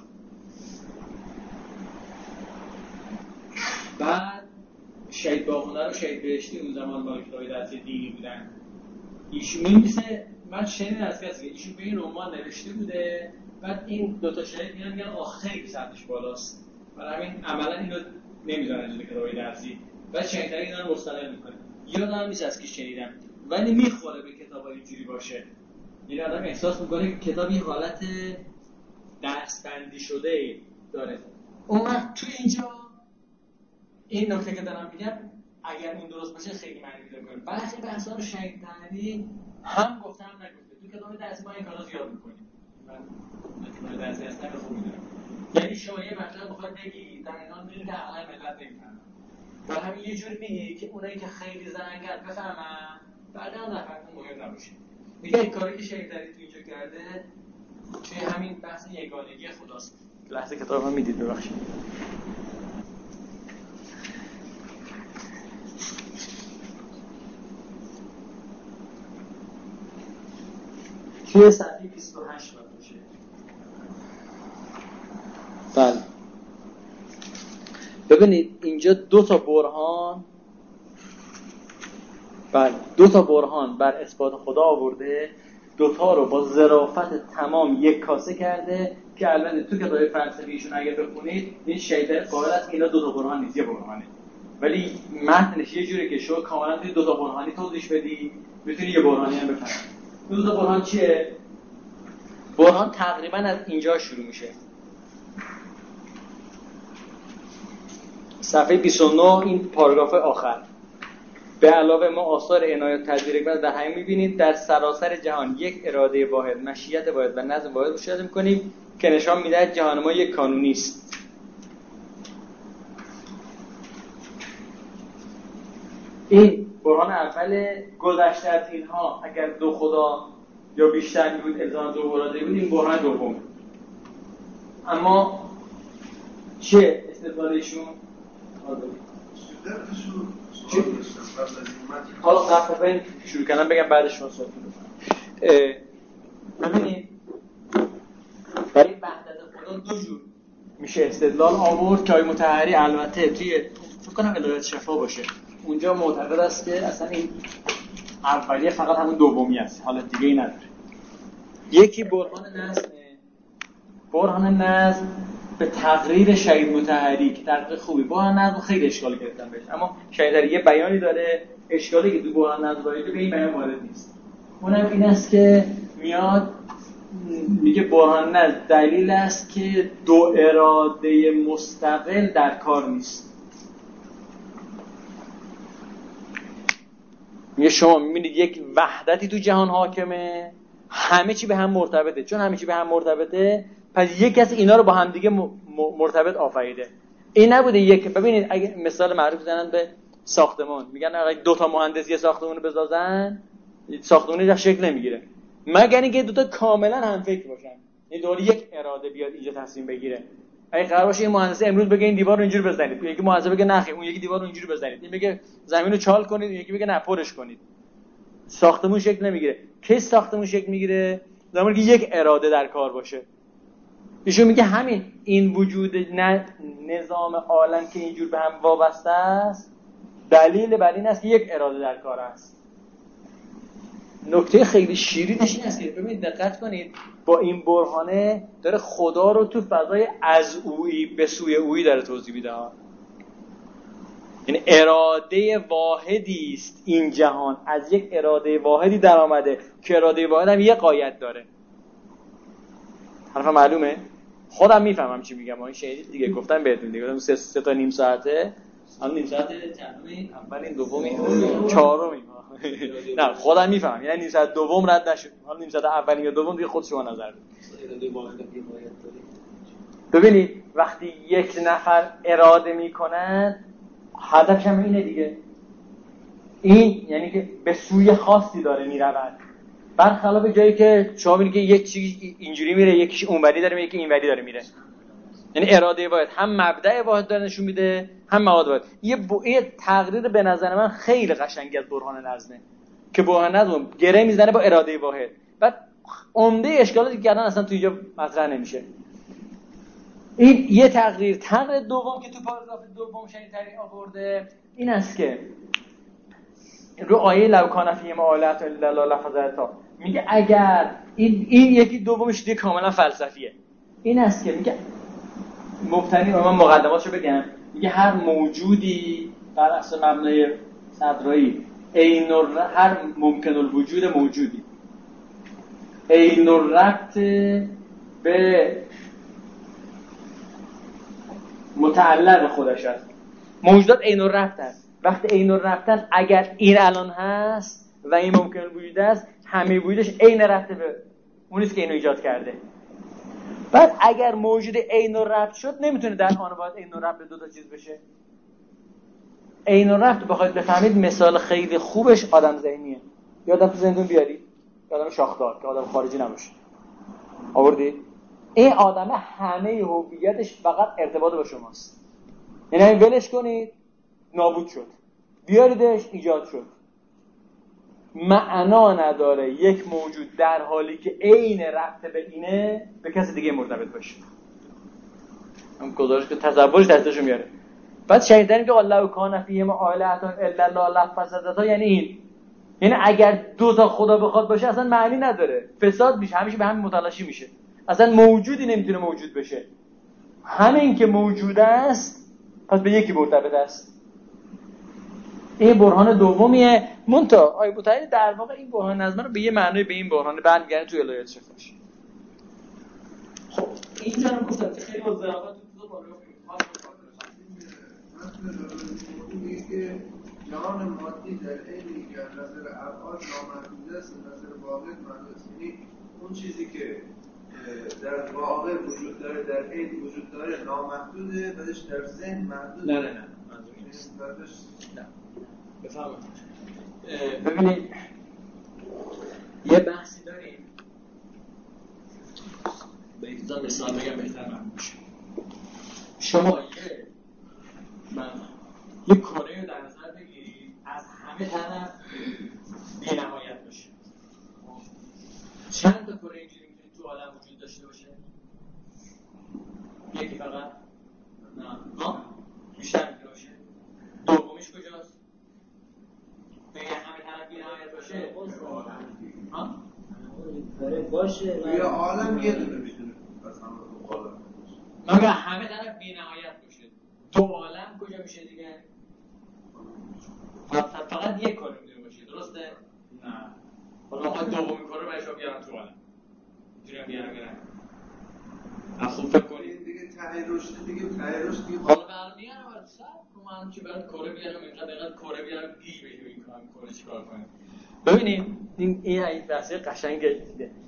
بعد شهید باهنر و شهید بهشتی اون زمان با کتاب‌های درسی دینی بودن. ایشون می‌نویسه، من شنیدم از کسی که ایشون به این رمان نوشته بوده، بعد این دو تا شهید میگن خیلی سطحش بالاست، برای همین عملاً اینو نمیذارن جلوی کتاب‌های درسی. بعد شهید طحری اینا رو مستند می‌کنه. یادم نیست از کی شنیدم، ولی میخوره به کتاب‌های اینجوری باشه. یعنی آدم احساس میکنه که کتاب یه حالت دستبندی شده داره. اون وقت تو اینجا این نکته که دارم میگم اگر این درست باشه خیلی معنی پیدا کنه. برخی بحثا رو شهید طحری هم گفته هم نگفته. تو کتاب درسی ما این کارا زیاد میکنیم. من کتاب درسی هستم خوب میدونم. یعنی شما یه مطلب بخواد بگی در اینا میدونی که عقل ملت نمیفهمن. برای همین یه جوری میگی که اونایی که خیلی زرنگ‌اند بفهمن، بعدا نفهمن مهم نباشه. میگه این کاری که شهید طحری تو اینجا کرده توی همین بحث یگانگی خداست. لحظه کتابم میدید ببخشید. توی صفحه 28 باشه. بله. ببینید اینجا دو تا برهان بر اثبات خدا آورده، دوتا رو با ظرافت تمام یک کاسه کرده که البته تو کتاب فلسفی ایشون اگه بخونید این شیطان قائل است که اینا دو تا برهان نیست، یه برهانه، ولی متنش یه جوری که شما کاملا توی دو تا برهانی توضیح بدی میتونی یه برهانی هم بفهمی. دو تا برهان چیه؟ برهان تقریبا از اینجا شروع میشه، صفحه 29 این پاراگراف آخر. به علاوه ما آثار عنایت تدبیر حکمت در همین می‌بینید در سراسر جهان یک اراده واحد، مشیت واحد و نظم واحد مشاهده می‌کنیم که نشان می‌دهد جهان ما یک کانونی است. این برهان اول. گذشته از اینها اگر دو خدا یا بیشتر بود الزام دو اراده بود، این برهان دوم. اما چه استدلالشون؟ حالا قبل شروع کردم بگم بعدش شما سوال ببینید برای وحدت خدا دو جور میشه استدلال آورد که آقای مطهری البته توی فکر کنم الهیات شفا باشه اونجا معتقد است که اصلا این اولیه فقط همون دومی است، حالت دیگه ای نداره. یکی برهان نظمه. برهان نظم به تقریر شهید مطهری که تقریر خوبی، برهان نظم خیلی اشکال گرفتن بهش، اما شهید مطهری یه بیانی داره، اشکالی که دو برهان نظم داره به این بیان وارد نیست. اونم این است که میاد میگه برهان نظم دلیل است که دو اراده مستقل در کار نیست. میگه شما میبینید یک وحدتی تو جهان حاکمه، همه چی به هم مرتبطه، چون همه چی به هم مرتبطه پس یک کسی اینا رو با هم دیگه مرتبط آفریده. این نبوده یک. ببینید اگه مثال معروف بزنن به ساختمان، میگن اگه دو تا مهندس یه ساختمون رو بسازن ساختمونی شکل نمیگیره مگر اینکه دو تا کاملا هم فکر باشن، این دوری یک اراده بیاد اینجا تصمیم بگیره. اگه قرار باشه این مهندس امروز بگه این دیوار رو اینجوری بزنید، یکی مهندس بگه نه اون یکی دیوار رو اینجوری بزنید، این بگه زمین رو چال کنید، یکی بگه نه پرش کنید، ساختمون شکل نمیگیره. کی ساختمون شکل میگیره؟ زمانی که یک اراده در کار باشه. ایشون میگه همین این وجود نظام عالم که اینجور به هم وابسته است دلیل بر این است که یک اراده در کار است. نکته خیلی شیرینش این است که ببینید دقت کنید با این برهانه داره خدا رو تو فضای از اویی به سوی اویی داره توضیح میده. یعنی اراده واحدی است این جهان، از یک اراده واحدی در آمده که اراده واحد هم یه غایت داره. حرفم معلومه؟ خودم میفهمم چی میگم. این شهید دیگه گفتم بهتون دیگه، گفتم 3 تا نیم ساعته. الان نیم ساعت چندمی؟ اولین دومی چهارمی. نه خودم میفهمم، یعنی نیم ساعت دوم رد نشد. حالا نیم ساعت اولی یا دوم دیگه خود شما نظر بدید. ببینید وقتی یک نفر اراده میکنن هدفش هم اینه دیگه، این یعنی که به سوی خاصی داره میرود، برخلاف جایی که شما میگید که یک چیزی اینجوری میره یکیش اونوری داره میره یکی اینوری داره میره. یعنی اراده واحد هم مبدأ واحد داره نشون میده هم مواد واحد. یه تقریر به نظر من خیلی قشنگی از برهان نظمه که برهان نظم گره میزنه با اراده واحد. بعد عمده اشکالاتی که کردن اصلا تو اینجا مطرح نمیشه. این یه تقریر دوم که تو پاراگراف دوم شنید ترین آورده این است که رو آیه لو کان فیهما آلهة الا الله لفسدتا میگه اگر این یکی دومش دیگه کاملا فلسفیه. این است که میگه مبتنی من مقدماتشو بگم، میگه هر موجودی بر اساس مبنای صدرایی عین هر ممکن الوجود موجودی عین الربط به متعلق خودش است. موجودات عین الربط است. وقتی عین الربطن اگر این الان هست و این ممکن الوجود است همه وجودش عین ربط به اونیست که اینو ایجاد کرده. بعد اگر موجود عین الربط شد نمیتونه در آن باید عین الربط به دو تا چیز بشه. عین الربط بخواید بفهمید مثال خیلی خوبش آدم ذهنیه. یادم تو زندون بیاری آدم شاخدار که آدم خارجی نباشه آوردی؟ این آدم همه هویتش فقط ارتباط با شماست. یعنی ولش کنید نابود شد، بیاریدش ایجاد شد. معنا نداره یک موجود در حالی که عین ربط به اینه به کسی دیگه مرتبط باشه. هم گزارش که تصورش دستشو میاره. بعد شهیدن که الله کان فیهما آلهة الا الله لفسدتا، یعنی این، یعنی اگر دو تا خدا بخواد باشه اصلا معنی نداره، فساد میشه، همیشه به همین متلاشی میشه، اصلا موجودی نمیتونه موجود بشه. همین که موجود است پس به یکی مرتبط است. این برهان دومیه. منتها آیه بوتایی در واقع این برهان نظم رو به یه معنی به این برهان برمیگردن تو الهیات شفاش. خب اینجا رو گفتم که خیلی وضاحت تو بالا میگه جهان مادی در عینی که از نظر ابعاد نامحدود است، از نظر واقع محدود است. یعنی اون چیزی که در واقع وجود داره در عین وجود داره نامحدوده، بعدش در ذهن محدوده. نه منظور نیست. نه بفهمم. ببینید یه بحثی داریم، به اینجا مثال بگم بهتر من باشه. شما یه کره رو در نظر بگیرید از همه طرف بی‌نهایت باشه. چند تا کره اینجوری میتونید تو عالم وجود داشته باشه؟ یکی فقط؟ نه بیشتر میتونه باشه. دومیش کجاست؟ بگه همه طرف بی‌نهایت باشه؟ کره باشه توی عالم یه دونه میتونه از همه عالم باشه. مگه همه طرف بی‌نهایت باشه، دو عالم کجا میشه دیگه؟ فقط یک کره میتونه باشه، درسته؟ نه. حالا ما دومی کره برای شما بیارم تو عالم. اینجوری بیارم. خوب فکر کنید دیگه ته رشد دیگه حالا برمیارم از سر من که بعد کره بیارم اینقدر کره بیارم گی بشه این کره چیکار کنم. ببینید این بحثه قشنگه.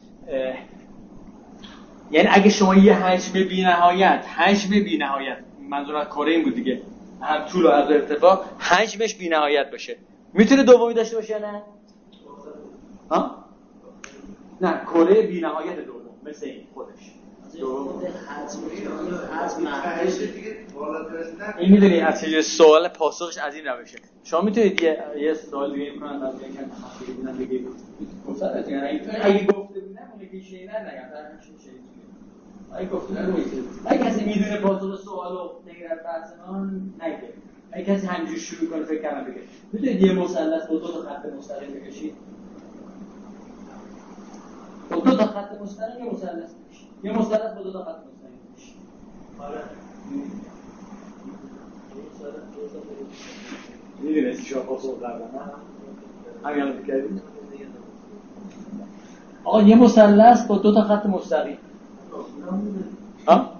یعنی اگه شما یه حجم بی‌نهایت منظور از کره این بود دیگه، هم طول و عرض و ارتفاع حجمش بی‌نهایت باشه، میتونه دومی داشته باشه یا نه؟ نه کره بی‌نهایت دوم مثل این خودش این میدونی از چه سوال پاسخش از این روشه. شما میتونید یه سوال دیگه کنن از یکم تخفیف بدن بگید گفتن اگه گفته بودم اون که شیء نگم در همین شیء اگه گفته بودم اگه کسی میدونه پاسخ سوالو نگیر بحث من نگه، اگه کسی همینجوری شروع کنه فکر کنه بگه میتونید یه مثلث با دو تا خط مستقیم بکشید، با دو تا خط مستقیم یه مثلث بکشید، یه مثلث با دو تا خط مستقیم بکشید. آره میدونستی شما پاسخ دادن نه؟ همین الان بکردید آقا یه مثلث با دو تا خط مستقیم. ها؟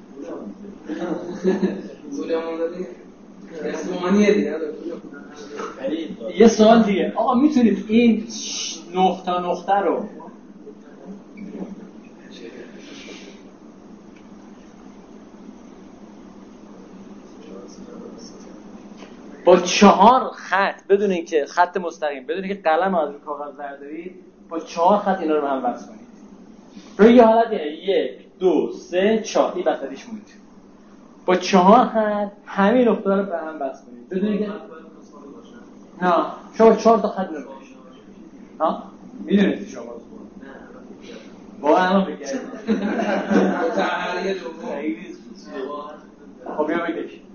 زولمون دادی؟ اسمانیه دیگه یه سوال دیگه آقا میتونید این نقطه رو با 4 خط بدون اینکه خط مستقیم، بدون اینکه قلم از کاغذ بردارید، با 4 خط اینا رو به هم وصل کنید. روی یه حالت 1 2 3 4 این وسطش موند. با 4 خط همین نقطه رو به هم وصل کنید. بدون اینکه نه شما 4 تا خط رو ها میدونید شما با الان بگید تحریه دوم خب بیا بگید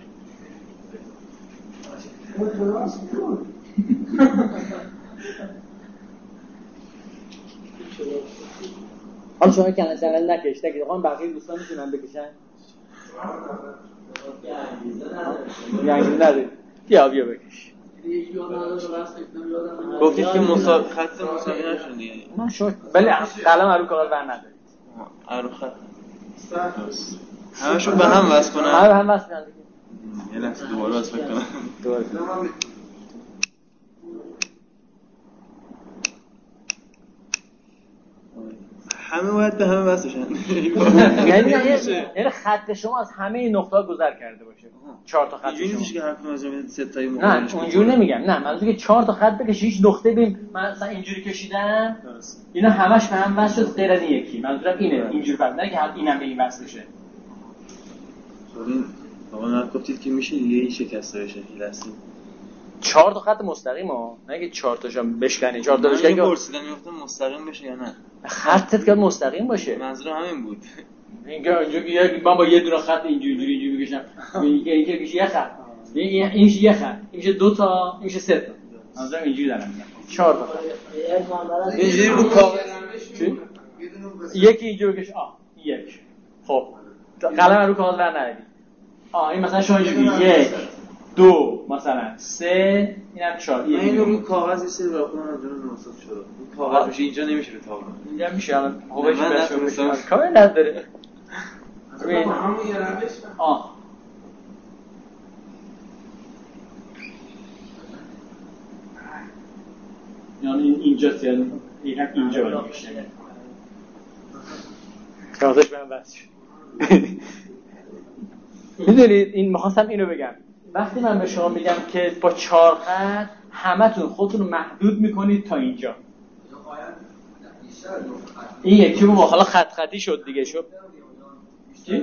حالا شما کنن نکشته که خواهم بقیه دوستان میتونن بکشن یعنی نداری بیا بکش گفتید که خط مساوی نشون دیگه نه شما ولی قلم رو کاغذ بر ندارید رو خط همشون به هم وصل کنن هم وصل کنن دیگه یه لحظه دوباره وصل کنم دوباره همه باید به همه وصل بشن یعنی خط شما از همه این نقطه‌ها گذر کرده باشه 4 تا خط اینجوری نیست که حرف مجموعه سه تایی نه اونجوری نمیگم نه منظورم که 4 تا خط بکشی هیچ نقطه ببین من مثلا اینجوری کشیدم اینا همش به هم وصل شد غیر از این یکی منظورم اینه اینجوری فرض نه که هر اینم به این وصل بشه این آقا گفتید که میشه دیگه این شکسته بشه لحظه 4 تا خط مستقیم ها نه که 4 تاشم بشکنی 4 تا بشکنی من پرسیدم گفتم مستقیم بشه یا نه خطت که مستقیم باشه منظورم همین بود اینجا من با یه دونه خط اینجوری میکشم اینکه میشه یه خط این میشه یه خط این میشه 2 تا این میشه 3 تا مثلا اینجوری دارم میگم 4 تا اینجوری رو کاغذ یکی اینجوری بکش یک خب قلم رو کاغذ در نردی این مثلا شما اینجوری 1 2 مثلا 3 اینم 4 من اینو رو کاغذ سر برای خودم انجام نوشته شده رو کاغذ میشه اینجا نمیشه رو تابلو اینجا میشه الان خوبش بشه کاری نداره همون یه روش یعنی اینجاست یعنی اینجا باید میشه کاغذش برم بس شد میدونید این میخواستم اینو بگم وقتی من به شما میگم که با 4 خط همتون خودتون رو محدود میکنید تا اینجا این یکی با حالا خط خطی شد دیگه شد چی؟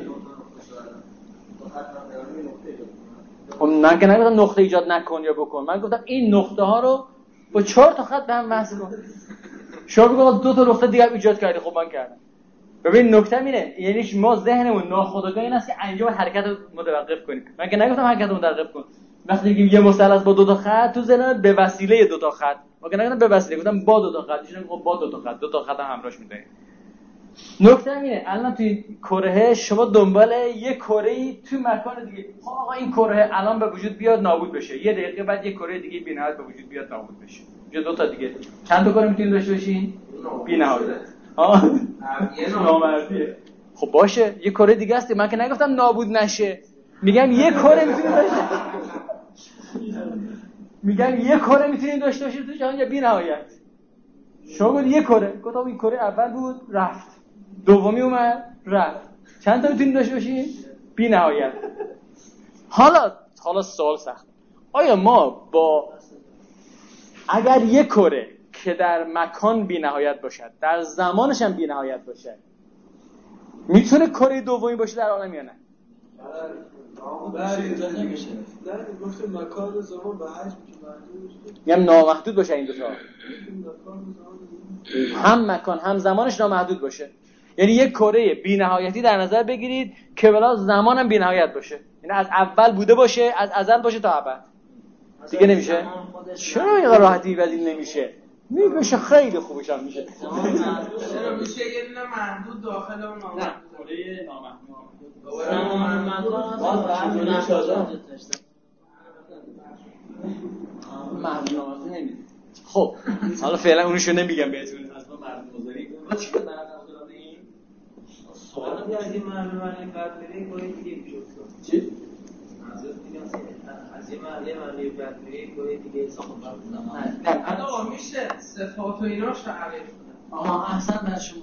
من که نگفتم نقطه ایجاد نکن یا بکن من گفتم این نقطه ها رو با 4 تا خط به هم وصل کن شما بگو 2 تا نقطه دیگه ایجاد کردی خب من کردم ببین نکته اینه یعنی ما ذهنمون ناخودآگاه این است که انجام حرکت رو متوقف کنیم من که نگفتم حرکت رو متوقف کن وقتی میگیم یه مثلث با 2 تا خط تو ذهن به وسیله 2 تا خط ما که نگفتم به وسیله گفتم با 2 تا خط میشه با 2 تا خط 2 تا خط هم همراهش می‌ذاریم نکته اینه الان توی کره شما دنبال یه کره‌ای تو مکان دیگه خب آقا این کره الان به وجود بیاد نابود بشه یه دقیقه بعد یه کره دیگه بی‌نهایت به وجود بیاد نابود بشه اینجا 2 تا دیگه چند تا کره میتونید داشته باشین بی‌نهایت یه نامردیه خب باشه یه کره دیگه است من که نگفتم نابود نشه میگم یه کره میتونید داشته میگم یه کره میتونید داشته باشید تو جهان یا بی‌نهایت شما گفت یه کره گفتم این کره اول بود رفت دومی اومد رفت چند تا میتونید داشته باشید بی‌نهایت حالا سوال سخت آیا ما با اگر یه کره که در مکان بی‌نهایت باشد در زمانش هم بی‌نهایت باشد میتونه کره دومی باشه در عالم یا نه گفت مکان و زمان به حجم میگم نامحدود باشه این دو تا هم مکان هم زمانش نامحدود باشه یعنی یک کره بی‌نهایتی در نظر بگیرید که بلا زمان هم بی‌نهایت باشه یعنی از اول بوده باشه از ازل باشه تا ابد دیگه نمیشه چرا یه راحتی ولی نمیشه میشه خیلی خوبش هم میشه چرا میشه یه دونه محدود داخل اون نامحدود کره نامحدود محدود نمیده خب حالا فعلا اونشو نمیگم بهتون از ما مردم گذاری چیکار دارم اصلا این سوال از این معلومه بعد بریم با دیگه میشه چی منظور دیگه از این معلومه بعد بریم با دیگه ساختم آقا میشه صفات و ایناش تعریف کنه احسن بر شما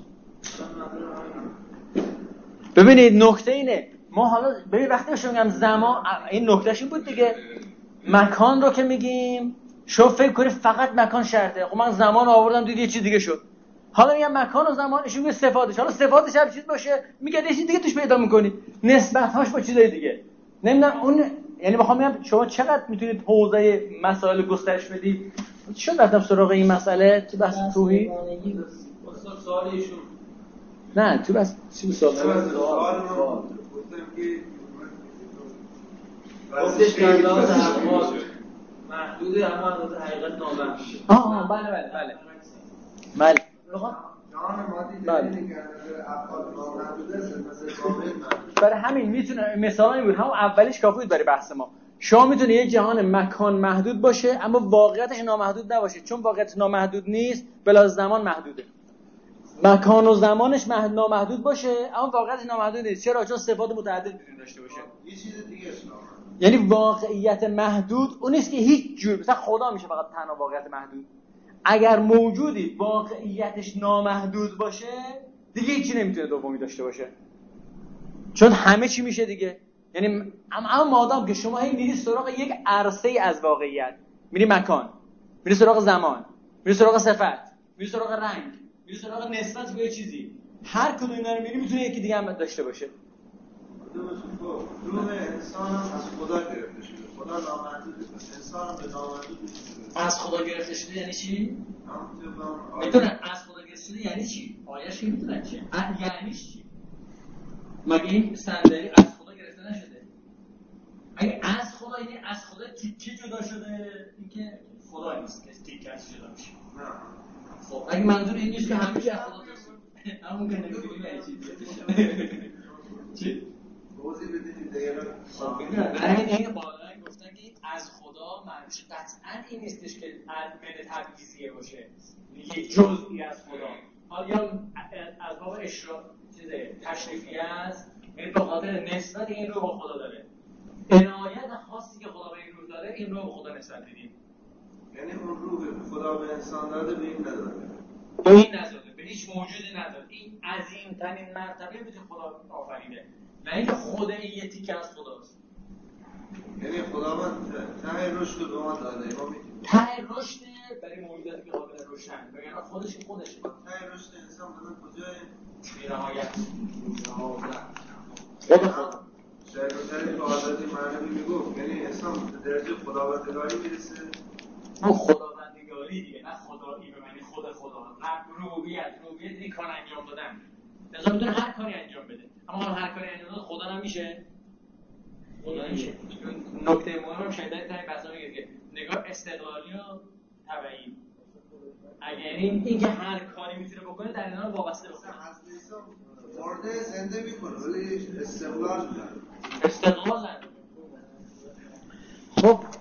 ببینید نکته اینه ما حالا ببین وقتی بهش میگم زمان این نکتهش این بود دیگه مکان رو که میگیم شما فکر کنید فقط مکان شرطه خب من زمان آوردم دید یه چیز دیگه شد حالا میگم مکان و زمانش میگه صفاتش حالا صفاتش هر چیز باشه میگه یه چیز دیگه توش پیدا میکنی نسبت‌هاش با چیزای دیگه نمیدونم اون یعنی میخوام بگم شما چقدر میتونید حوزه مسائل گسترش بدید چون رفتم سراغ این مسئله تو بحث توحید استاد سوال ایشون نه تو بس چی سوال گفتش که انداز احوال محدوده اما انداز حقیقت نامحدوده بله جهان مادی دلیلی که افعال نامحدوده مثل کامل برای همین میتونه مثالی بود همون اولیش کافی بود برای بحث ما شما میتونه یه جهان مکان محدود باشه اما واقعیتش نامحدود نباشه چون واقعیت نامحدود نیست بلا زمان محدوده مکان و زمانش نامحدود باشه اما واقعیتش نامحدود نیست چرا چون صفات متعدد میتونه داشته باشه یه چیز دیگه اسلام یعنی واقعیت محدود اون نیست که هیچ جور مثلا خدا میشه فقط تنها واقعیت محدود اگر موجودی واقعیتش نامحدود باشه دیگه هیچی نمیتونه دومی داشته باشه چون همه چی میشه دیگه یعنی اما مادام که شما هی میری سراغ یک عرصه از واقعیت میری مکان میری سراغ زمان میری سراغ صفت میری سراغ رنگ میری سراغ نسبت به چیزی هر کدوم اینا رو میری میتونه یکی دیگه هم داشته باشه روح انسان هم از خدا گرفته شده خدا نامحدوده انسان هم به نامحدود از خدا گرفته شده یعنی چی؟ میتونه از خدا گرفته شده یعنی چی؟ آیه‌اش میتونه چی؟ یعنی چی؟ مگه این صندلی از خدا گرفته نشده؟ اگه از خدا، یعنی از خدا تیکه جدا شده، اینکه خدا نیست که تیکه از جدا میشه. خب اگه منظور این نیست که همیشه از خدا درسته، همون که نمیدونیم چی؟ توضیح بدید دقیقا. برای این بالا گفتن که از خدا منظورش قطعا این نیستش که من تبعیضیه باشه، یک جزئی از خدا. حالا از باب اشراق چیزه تشریفی است، یعنی به خاطر نسبت این رو با خدا داره، عنایت خاصی که خدا به این روح داره، این رو به خدا نسبت بدیم. یعنی اون روح خدا به انسان داده به این نداده، به این نداده، به هیچ موجودی نداده. این عظیم‌ترین مرتبه بود که خدا آفریده، نه اینکه خود این یه تیکه از خداست. یعنی خداوند ته رشد رو به ما داده، ما میتونیم ته رشد برای موجوداتی که قابل رشدن، بگن خودش ته رشد انسان بدن کجای بی‌نهایت خدا. شاید مثلا که آزادی معنوی میگفت، یعنی انسان به درجه خداوندگاری میرسه. اون خداوندگاری دیگه، نه خدایی به معنی خدا، ربوبیت این کار انجام دادن. لذا میتونه هر کاری انجام بده، اما هر کاری انجام داد خدا نمیشه. خدا نمیشه. نکته مهم هم شاید در بحثا میگه که نگاه استقلالی و تبعی. اگر این که هر کاری میتونه بکنه در اینا وابسته به خدا. مرده زنده میکنه ولی استقلال نداره. استقلال نداره. خب